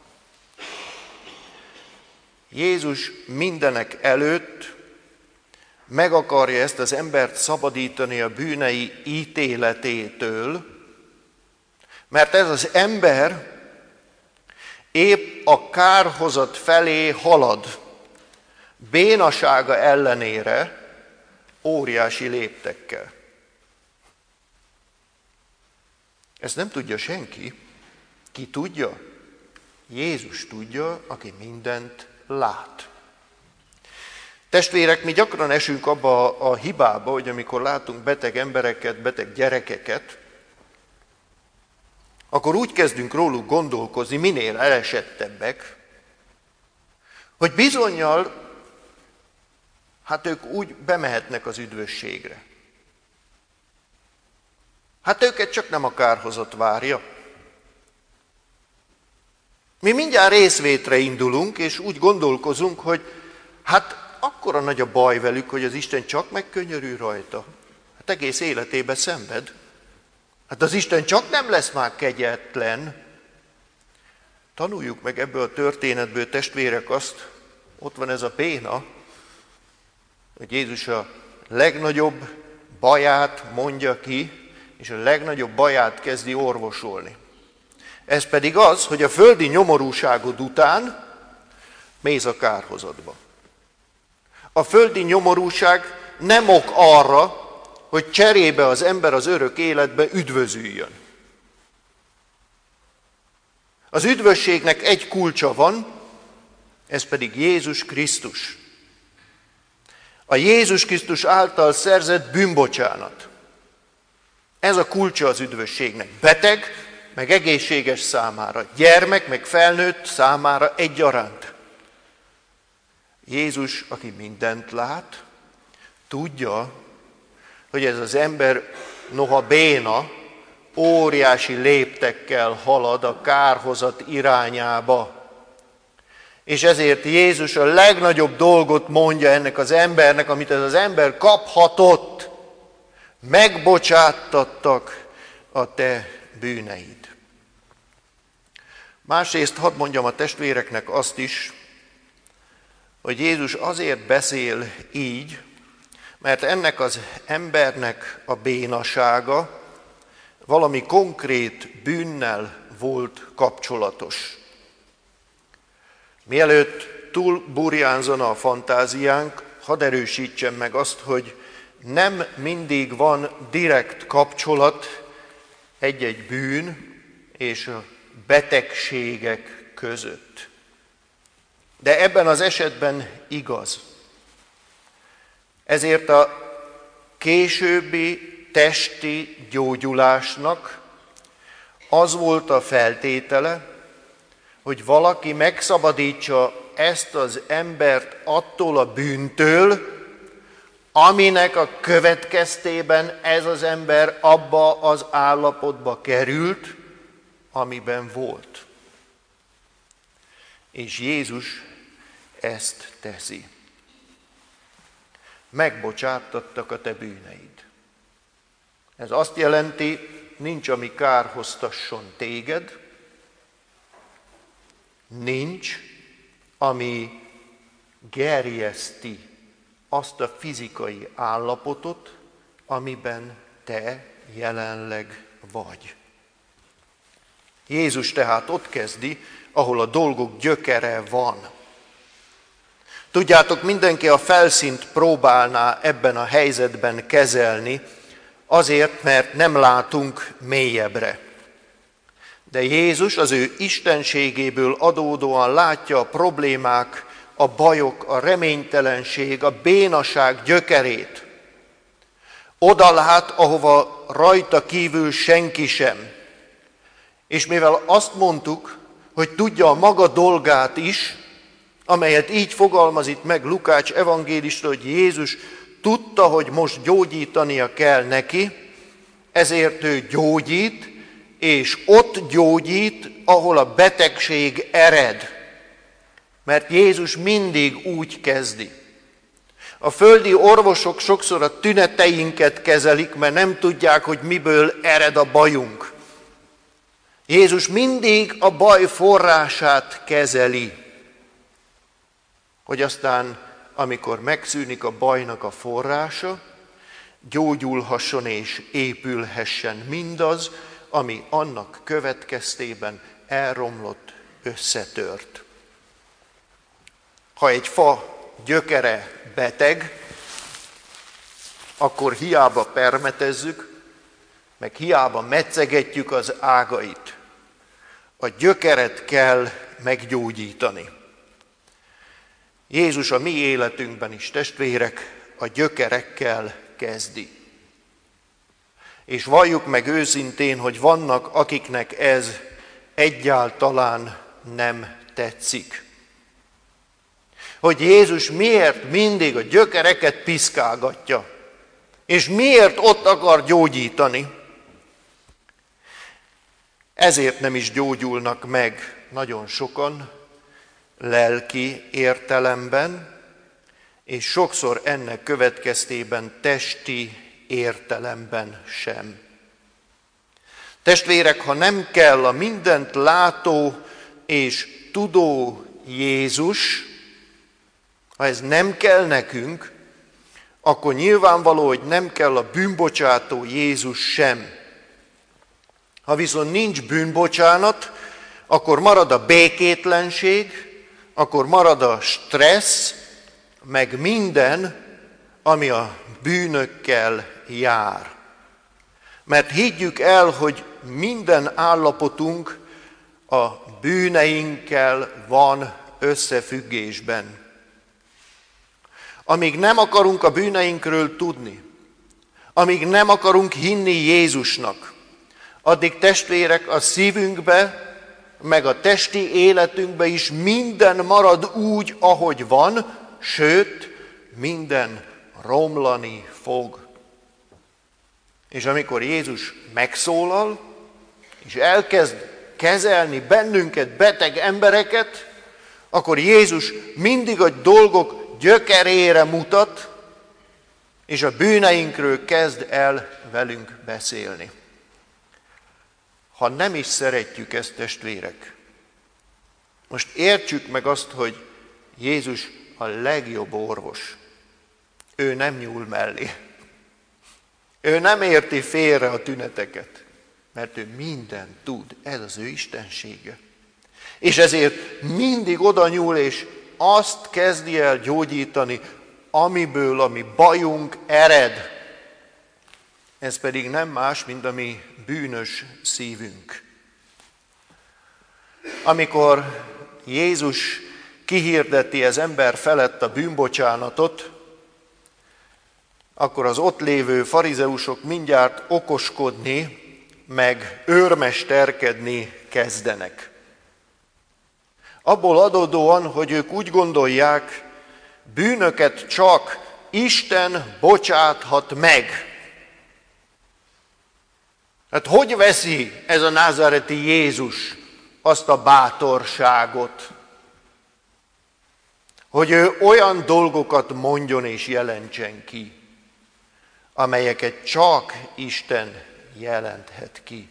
Jézus mindenek előtt meg akarja ezt az embert szabadítani a bűnei ítéletétől, mert ez az ember épp a kárhozat felé halad, bénasága ellenére óriási léptekkel. Ezt nem tudja senki. Ki tudja? Jézus tudja, aki mindent lát. Testvérek, mi gyakran esünk abba a hibába, hogy amikor látunk beteg embereket, beteg gyerekeket, akkor úgy kezdünk róluk gondolkozni, minél elesettebbek, hogy bizonnyal, hát ők úgy bemehetnek az üdvösségre. Hát őket csak nem a kárhozat várja. Mi mindjárt részvétre indulunk, és úgy gondolkozunk, hogy hát akkora nagy a baj velük, hogy az Isten csak megkönyörül rajta. Hát egész életében szenved. Hát az Isten csak nem lesz már kegyetlen. Tanuljuk meg ebből a történetből, testvérek, azt, ott van ez a béna, hogy Jézus a legnagyobb baját mondja ki, és a legnagyobb baját kezdi orvosolni. Ez pedig az, hogy a földi nyomorúságod után mész a kárhozatba. A földi nyomorúság nem ok arra, hogy cserébe az ember az örök életbe üdvözüljön. Az üdvösségnek egy kulcsa van, ez pedig Jézus Krisztus. A Jézus Krisztus által szerzett bűnbocsánat. Ez a kulcsa az üdvösségnek. Beteg, meg egészséges számára, gyermek, meg felnőtt számára egyaránt. Jézus, aki mindent lát, tudja, hogy ez az ember, noha béna, óriási léptekkel halad a kárhozat irányába. És ezért Jézus a legnagyobb dolgot mondja ennek az embernek, amit ez az ember kaphatott. Megbocsáttattak a te bűneid. Másrészt hadd mondjam a testvéreknek azt is, hogy Jézus azért beszél így, mert ennek az embernek a bénasága valami konkrét bűnnel volt kapcsolatos. Mielőtt túl burjánzana a fantáziánk, hadd erősítsem meg azt, hogy nem mindig van direkt kapcsolat egy-egy bűn és a betegségek között. De ebben az esetben igaz. Ezért a későbbi testi gyógyulásnak az volt a feltétele, hogy valaki megszabadítsa ezt az embert attól a bűntől, aminek a következtében ez az ember abba az állapotba került, amiben volt. És Jézus ezt teszi. Megbocsáttattak a te bűneid. Ez azt jelenti, nincs, ami kárhoztasson téged, nincs, ami gerjeszti azt a fizikai állapotot, amiben te jelenleg vagy. Jézus tehát ott kezdi, ahol a dolgok gyökere van. Tudjátok, mindenki a felszínt próbálná ebben a helyzetben kezelni, azért, mert nem látunk mélyebbre. De Jézus az ő istenségéből adódóan látja a problémák, a bajok, a reménytelenség, a bénaság gyökerét. Oda lát, ahova rajta kívül senki sem. És mivel azt mondtuk, hogy tudja a maga dolgát is, amelyet így fogalmaz itt meg Lukács evangélista, hogy Jézus tudta, hogy most gyógyítania kell neki, ezért ő gyógyít, és ott gyógyít, ahol a betegség ered. Mert Jézus mindig úgy kezdi. A földi orvosok sokszor a tüneteinket kezelik, mert nem tudják, hogy miből ered a bajunk. Jézus mindig a baj forrását kezeli, hogy aztán, amikor megszűnik a bajnak a forrása, gyógyulhasson és épülhessen mindaz, ami annak következtében elromlott, összetört. Ha egy fa gyökere beteg, akkor hiába permetezzük, meg hiába metszegetjük az ágait. A gyökeret kell meggyógyítani. Jézus a mi életünkben is, testvérek, a gyökerekkel kezdi. És valljuk meg őszintén, hogy vannak, akiknek ez egyáltalán nem tetszik. Hogy Jézus miért mindig a gyökereket piszkálgatja, és miért ott akar gyógyítani. Ezért nem is gyógyulnak meg nagyon sokan lelki értelemben, és sokszor ennek következtében testi értelemben sem. Testvérek, ha nem kell a mindent látó és tudó Jézus, ha ez nem kell nekünk, akkor nyilvánvaló, hogy nem kell a bűnbocsátó Jézus sem. Ha viszont nincs bűnbocsánat, akkor marad a békétlenség, akkor marad a stressz, meg minden, ami a bűnökkel jár. Mert higgyük el, hogy minden állapotunk a bűneinkkel van összefüggésben. Amíg nem akarunk a bűneinkről tudni, amíg nem akarunk hinni Jézusnak, addig testvérek a szívünkbe, meg a testi életünkbe is minden marad úgy, ahogy van, sőt, minden romlani fog. És amikor Jézus megszólal, és elkezd kezelni bennünket, beteg embereket, akkor Jézus mindig a dolgok gyökerére mutat, és a bűneinkről kezd el velünk beszélni. Ha nem is szeretjük ezt, testvérek, most értsük meg azt, hogy Jézus a legjobb orvos. Ő nem nyúl mellé. Ő nem érti félre a tüneteket, mert ő mindent tud, ez az ő istensége. És ezért mindig oda nyúl, és azt kezdi el gyógyítani, amiből a mi bajunk ered. Ez pedig nem más, mint a mi bűnös szívünk. Amikor Jézus kihirdeti az ember felett a bűnbocsánatot, akkor az ott lévő farizeusok mindjárt okoskodni, meg őrmesterkedni kezdenek. Abból adódóan, hogy ők úgy gondolják, bűnöket csak Isten bocsáthat meg. Hát hogy veszi ez a názáreti Jézus azt a bátorságot, hogy ő olyan dolgokat mondjon és jelentsen ki, amelyeket csak Isten jelenthet ki.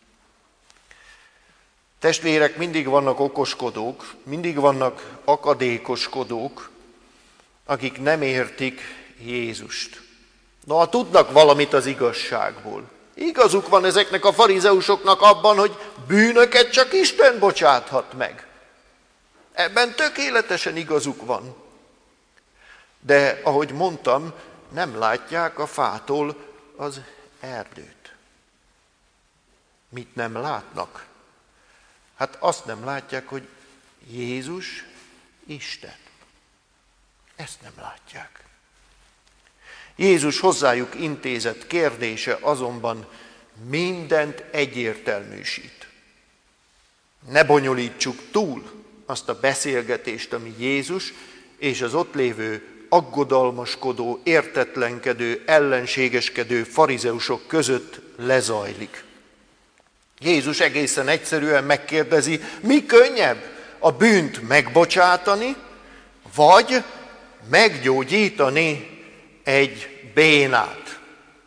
Testvérek, mindig vannak okoskodók, mindig vannak akadékoskodók, akik nem értik Jézust. Ha tudnak valamit az igazságból. Igazuk van ezeknek a farizeusoknak abban, hogy bűnöket csak Isten bocsáthat meg. Ebben tökéletesen igazuk van. De ahogy mondtam, nem látják a fától az erdőt. Mit nem látnak? Hát azt nem látják, hogy Jézus Isten. Ezt nem látják. Jézus hozzájuk intézett kérdése azonban mindent egyértelműsít. Ne bonyolítsuk túl azt a beszélgetést, ami Jézus és az ott lévő aggodalmaskodó, értetlenkedő, ellenségeskedő farizeusok között lezajlik. Jézus egészen egyszerűen megkérdezi, mi könnyebb, a bűnt megbocsátani, vagy meggyógyítani egy bénát.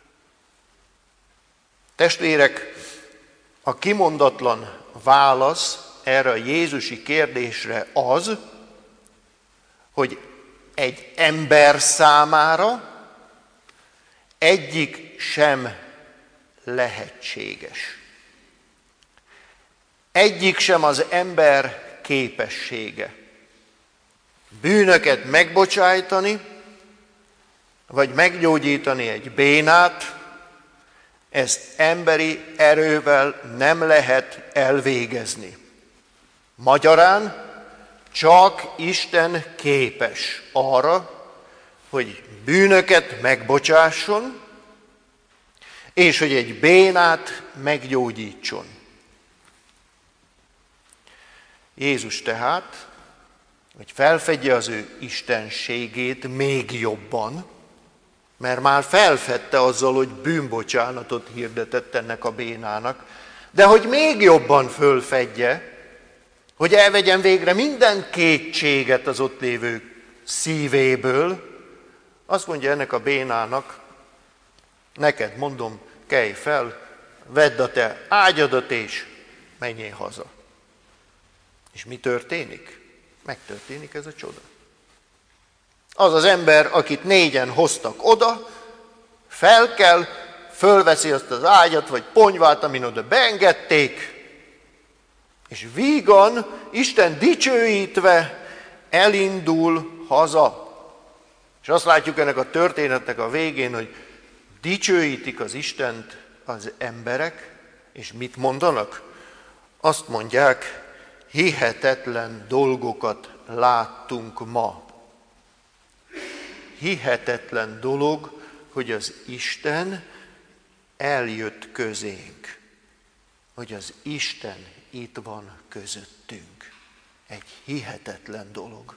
Testvérek, a kimondatlan válasz erre a jézusi kérdésre az, hogy egy ember számára egyik sem lehetséges. Egyik sem az ember képessége. Bűnöket megbocsájtani, vagy meggyógyítani egy bénát, ezt emberi erővel nem lehet elvégezni. Magyarán csak Isten képes arra, hogy bűnöket megbocsásson, és hogy egy bénát meggyógyítson. Jézus tehát, hogy felfedje az ő istenségét még jobban, mert már felfedte azzal, hogy bűnbocsánatot hirdetett ennek a bénának, de hogy még jobban fölfedje, hogy elvegyen végre minden kétséget az ott lévő szívéből, azt mondja ennek a bénának, neked mondom, kelj fel, vedd a te ágyadat és menjél haza. És mi történik? Megtörténik ez a csoda. Az az ember, akit 4-en hoztak oda, felkel, fölveszi azt az ágyat, vagy ponyvát, amin oda beengedték, és vígan, Isten dicsőítve elindul haza. És azt látjuk ennek a történetnek a végén, hogy dicsőítik az Istent az emberek, és mit mondanak? Azt mondják, hihetetlen dolgokat láttunk ma. Hihetetlen dolog, hogy az Isten eljött közénk. Hogy az Isten itt van közöttünk. Egy hihetetlen dolog.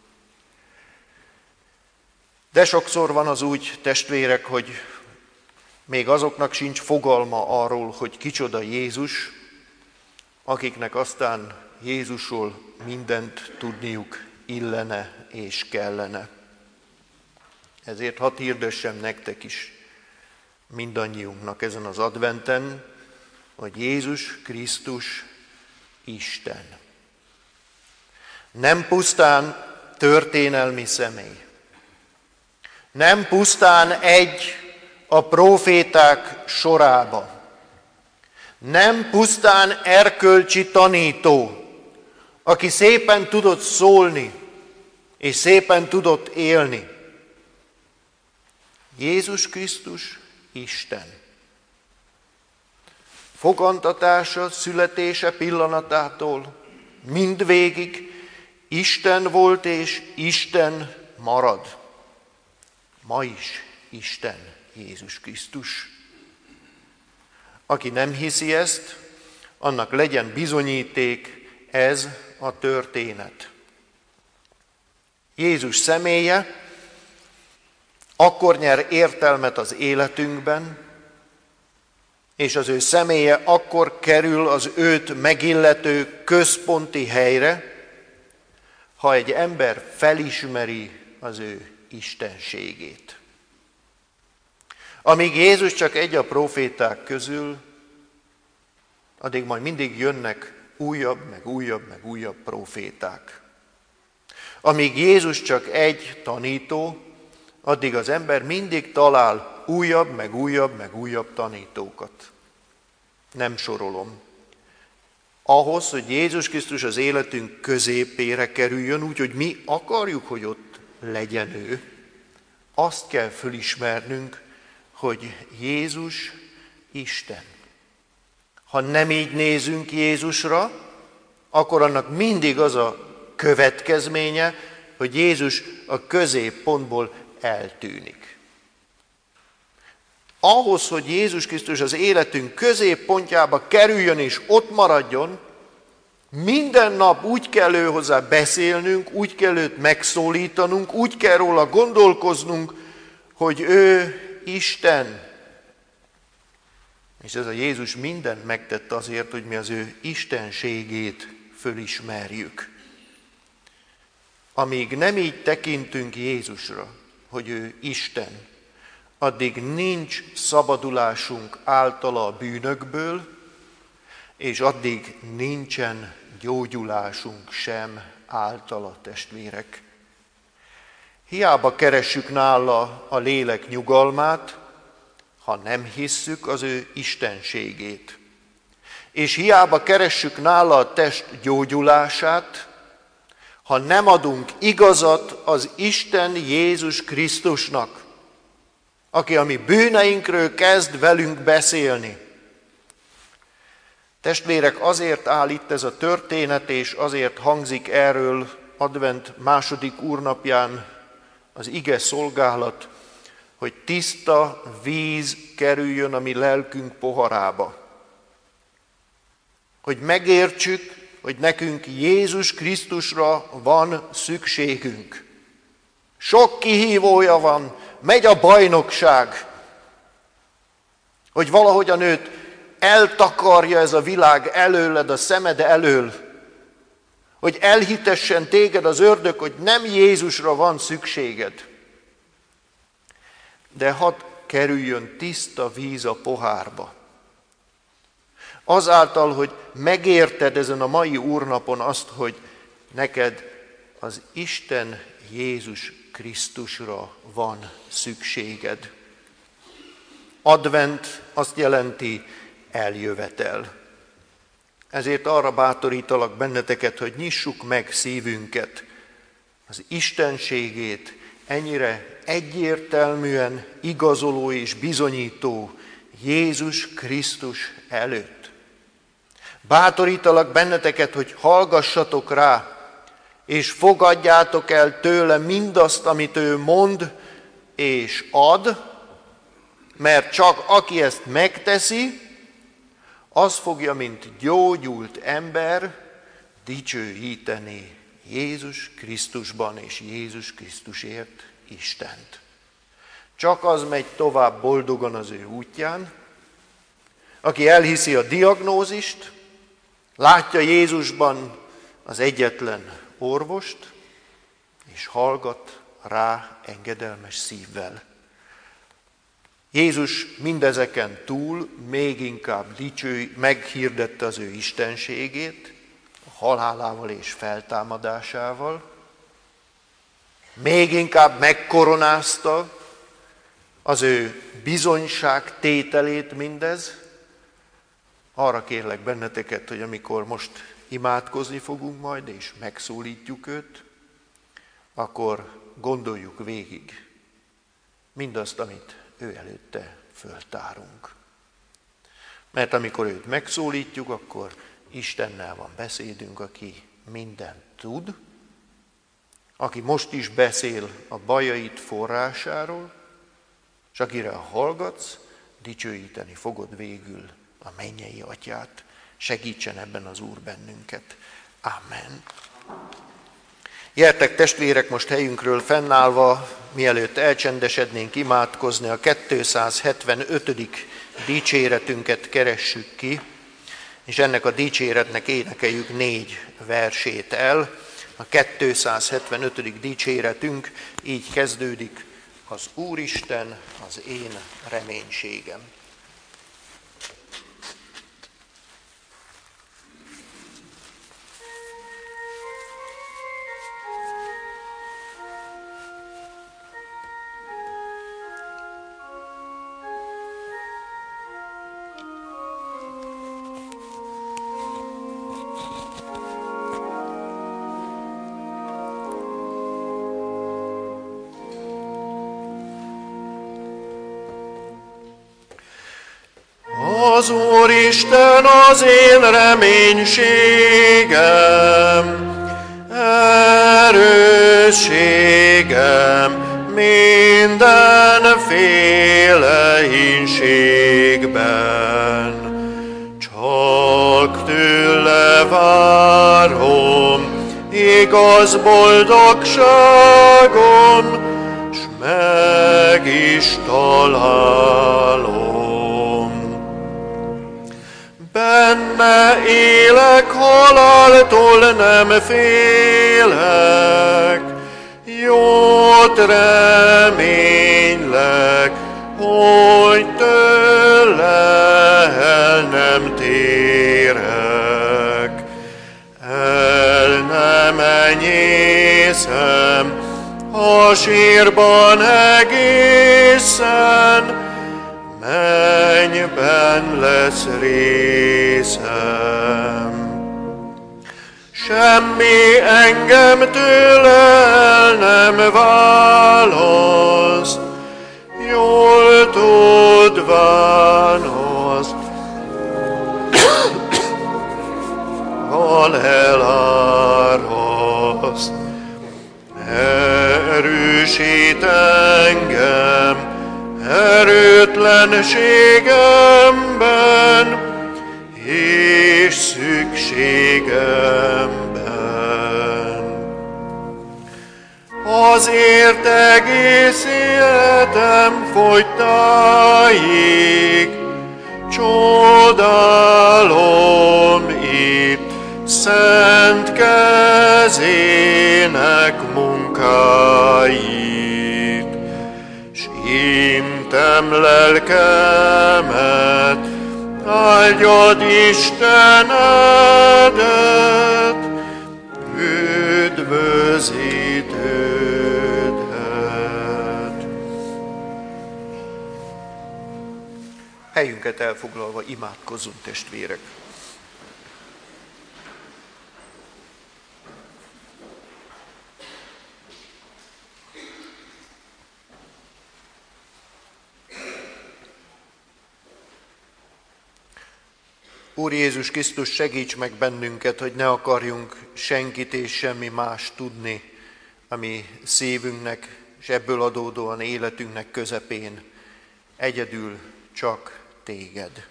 De sokszor van az úgy, testvérek, hogy még azoknak sincs fogalma arról, hogy kicsoda Jézus, akiknek aztán Jézusról mindent tudniuk illene és kellene. Ezért hadd hirdessem nektek is, mindannyiunknak ezen az adventen, hogy Jézus Krisztus Isten. Nem pusztán történelmi személy. Nem pusztán egy a próféták sorába. Nem pusztán erkölcsi tanító, aki szépen tudott szólni, és szépen tudott élni. Jézus Krisztus Isten. Fogantatása, születése pillanatától mindvégig Isten volt és Isten marad. Ma is Isten Jézus Krisztus. Aki nem hiszi ezt, annak legyen bizonyíték ez a történet. Jézus személye akkor nyer értelmet az életünkben, és az ő személye akkor kerül az őt megillető központi helyre, ha egy ember felismeri az ő istenségét. Amíg Jézus csak egy a próféták közül, addig majd mindig jönnek újabb, meg újabb, meg újabb próféták. Amíg Jézus csak egy tanító, addig az ember mindig talál újabb, meg újabb, meg újabb tanítókat. Nem sorolom. Ahhoz, hogy Jézus Krisztus az életünk középére kerüljön, úgyhogy mi akarjuk, hogy ott legyen ő, azt kell fölismernünk, hogy Jézus Isten. Ha nem így nézünk Jézusra, akkor annak mindig az a következménye, hogy Jézus a középpontból eltűnik. Ahhoz, hogy Jézus Krisztus az életünk középpontjába kerüljön és ott maradjon, minden nap úgy kell ő hozzá beszélnünk, úgy kell őt megszólítanunk, úgy kell róla gondolkoznunk, hogy ő Isten. És ez a Jézus mindent megtett azért, hogy mi az ő istenségét fölismerjük. Amíg nem így tekintünk Jézusra, hogy ő Isten, addig nincs szabadulásunk általa a bűnökből, és addig nincsen gyógyulásunk sem általa, testvérek. Hiába keressük nála a lélek nyugalmát, ha nem hisszük az ő istenségét. És hiába keressük nála a test gyógyulását, ha nem adunk igazat az Isten Jézus Krisztusnak, aki a mi bűneinkről kezd velünk beszélni. Testvérek, azért áll itt ez a történet, és azért hangzik erről advent második úrnapján az ige szolgálat, hogy tiszta víz kerüljön a mi lelkünk poharába. Hogy megértsük, hogy nekünk Jézus Krisztusra van szükségünk. Sok kihívója van, megy a bajnokság, hogy valahogyan őt eltakarja ez a világ előled, a szemed elől, hogy elhitessen téged az ördög, hogy nem Jézusra van szükséged. De hadd kerüljön tiszta víz a pohárba. Azáltal, hogy megérted ezen a mai úrnapon azt, hogy neked az Isten Jézus Krisztusra van szükséged. Advent azt jelenti eljövetel. Ezért arra bátorítalak benneteket, hogy nyissuk meg szívünket az istenségét ennyire egyértelműen igazoló és bizonyító Jézus Krisztus előtt. Bátorítalak benneteket, hogy hallgassatok rá, és fogadjátok el tőle mindazt, amit ő mond és ad, mert csak aki ezt megteszi, az fogja, mint gyógyult ember, dicsőíteni Jézus Krisztusban és Jézus Krisztusért Istent. Csak az megy tovább boldogan az ő útján, aki elhiszi a diagnózist, látja Jézusban az egyetlen orvost, és hallgat rá engedelmes szívvel. Jézus mindezeken túl még inkább meghirdette az ő istenségét, a halálával és feltámadásával, még inkább megkoronázta az ő bizonyság tételét mindez. Arra kérlek benneteket, hogy amikor most imádkozni fogunk majd, és megszólítjuk őt, akkor gondoljuk végig mindazt, amit ő előtte föltárunk. Mert amikor őt megszólítjuk, akkor Istennel van beszédünk, aki mindent tud, aki most is beszél a bajait forrásáról, és akire hallgatsz, dicsőíteni fogod végül a mennyei Atyát. Segítsen ebben az Úr bennünket. Amen. Gyertek testvérek, most helyünkről fennállva, mielőtt elcsendesednénk imádkozni, a 275. dicséretünket keressük ki, és ennek a dicséretnek énekeljük 4 versét el. A 275. dicséretünk így kezdődik: az Úristen az én reménységem. Az Úristen az én reménységem, erősségem mindenféle hínségben. Csak tőle várom igaz boldogságon, s meg is találom. Benne élek, haláltól nem félek, jót reménylek, hogy tőle el nem térek. El nem enyészem a sírban egészen, mennyben lesz részem. Semmi engem tőle el nem választ, jól tudván azt, hal eláraszt. Erősít engem erőtlenségemben és szükségemben. Azért egész életem fogytáig csodálom itt szent kezének munkáit. Intem lelkemet, áldjad Istenedet, üdvözítődet. Helyünket elfoglalva imádkozzunk, testvérek! Úr Jézus Krisztus, segíts meg bennünket, hogy ne akarjunk senkit és semmi más tudni, ami szívünknek és ebből adódóan életünknek közepén, egyedül csak téged.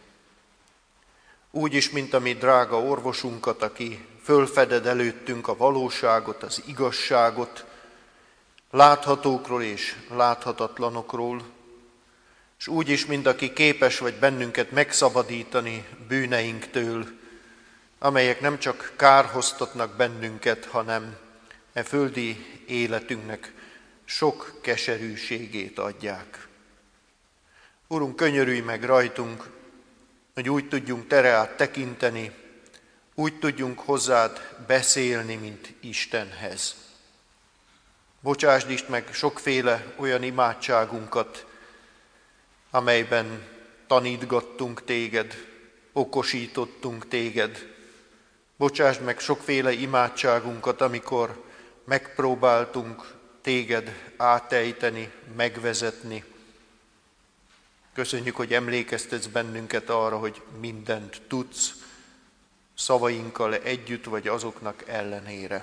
Úgy is, mint a mi drága orvosunkat, aki fölfeded előttünk a valóságot, az igazságot, láthatókról és láthatatlanokról, és úgy is, mint aki képes vagy bennünket megszabadítani bűneinktől, amelyek nem csak kárhoztatnak bennünket, hanem e földi életünknek sok keserűségét adják. Urunk, könyörülj meg rajtunk, hogy úgy tudjunk te reád tekinteni, úgy tudjunk hozzád beszélni, mint Istenhez. Bocsásd is meg sokféle olyan imádságunkat, amelyben tanítgattunk téged, okosítottunk téged. Bocsásd meg sokféle imádságunkat, amikor megpróbáltunk téged átejteni, megvezetni. Köszönjük, hogy emlékeztetsz bennünket arra, hogy mindent tudsz, szavainkkal együtt vagy azoknak ellenére.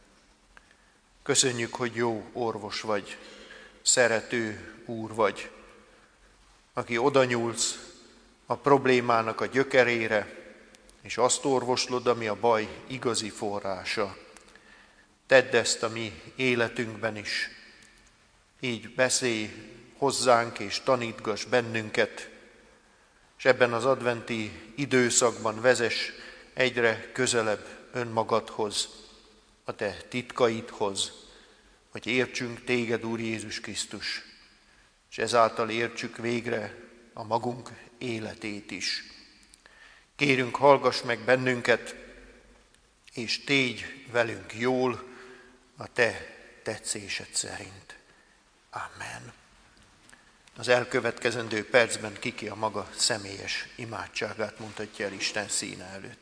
Köszönjük, hogy jó orvos vagy, szerető Úr vagy, aki odanyúlsz a problémának a gyökerére, és azt orvoslod, ami a baj igazi forrása. Tedd ezt a mi életünkben is. Így beszélj hozzánk és tanítgass bennünket, és ebben az adventi időszakban vezess egyre közelebb önmagadhoz, a te titkaidhoz, hogy értsünk téged, Úr Jézus Krisztus, és ezáltal értsük végre a magunk életét is. Kérünk, hallgass meg bennünket, és tégy velünk jól a te tetszésed szerint. Amen. Az elkövetkezendő percben kiki a maga személyes imádságát mondhatja el Isten színe előtt.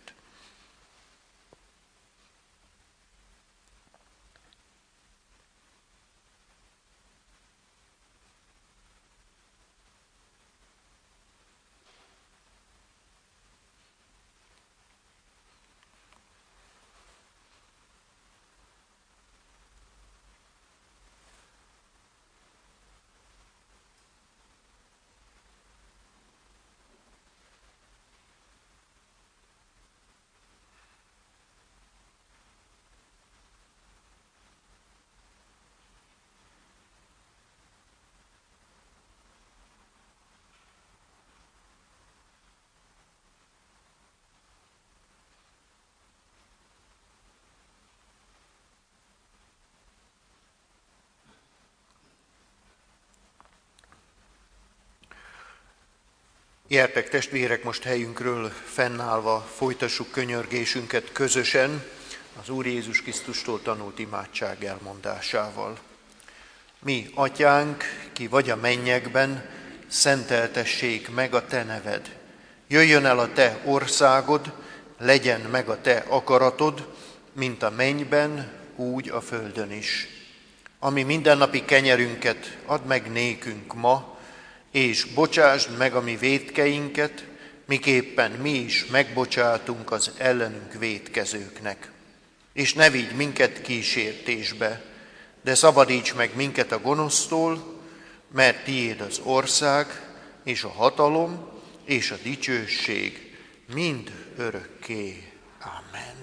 Gyertek, testvérek, most helyünkről fennállva folytassuk könyörgésünket közösen az Úr Jézus Krisztustól tanult imádság elmondásával. Mi, Atyánk, ki vagy a mennyekben, szenteltessék meg a te neved. Jöjjön el a te országod, legyen meg a te akaratod, mint a mennyben, úgy a földön is. Ami mindennapi kenyerünket add meg nékünk ma, és bocsásd meg a mi vétkeinket, miképpen mi is megbocsátunk az ellenünk vétkezőknek. És ne vigy minket kísértésbe, de szabadíts meg minket a gonosztól, mert tiéd az ország, és a hatalom, és a dicsőség mind örökké. Amen.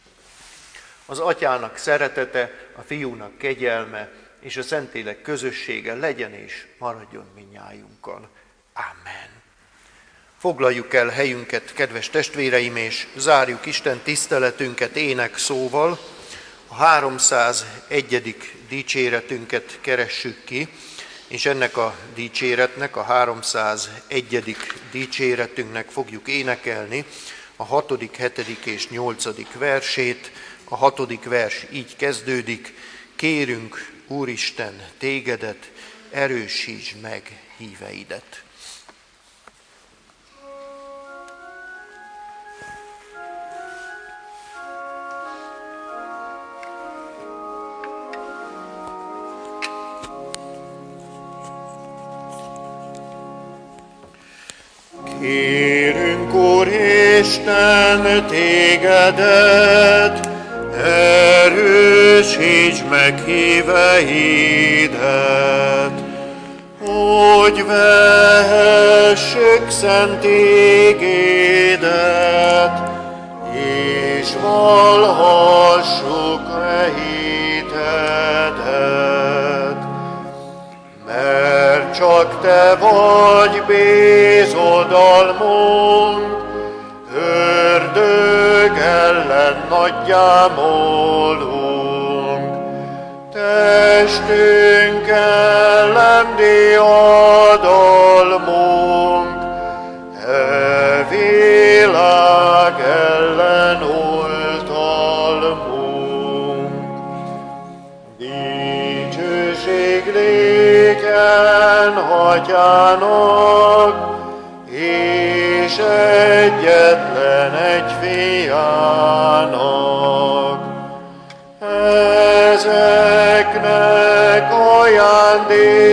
Az Atyának szeretete, a Fiúnak kegyelme, és a Szentlélek közössége legyen és maradjon mindnyájunkkal. Amen. Foglaljuk el helyünket, kedves testvéreim, és zárjuk Isten tiszteletünket énekszóval. A 301. dicséretünket keressük ki, és ennek a dicséretnek, a 301. dicséretünknek fogjuk énekelni a 6., 7. és 8. versét. A 6. vers így kezdődik: kérünk, Úristen, tégedet, erősítsd meg híveidet. Kérünk, Úr Isten, tégedet, erősíts meg híveidet, hogy vehessük szent ígédet, és vallhassuk hitedet. Mert csak te vagy bízodalmunk, ördög ellen nagyjámolunk. Testünk ellen diadalmunk, e világ ellen oltalmunk. Dicsőség néken Atyának, és egyetlen egy fiának. Ezeknek ajándék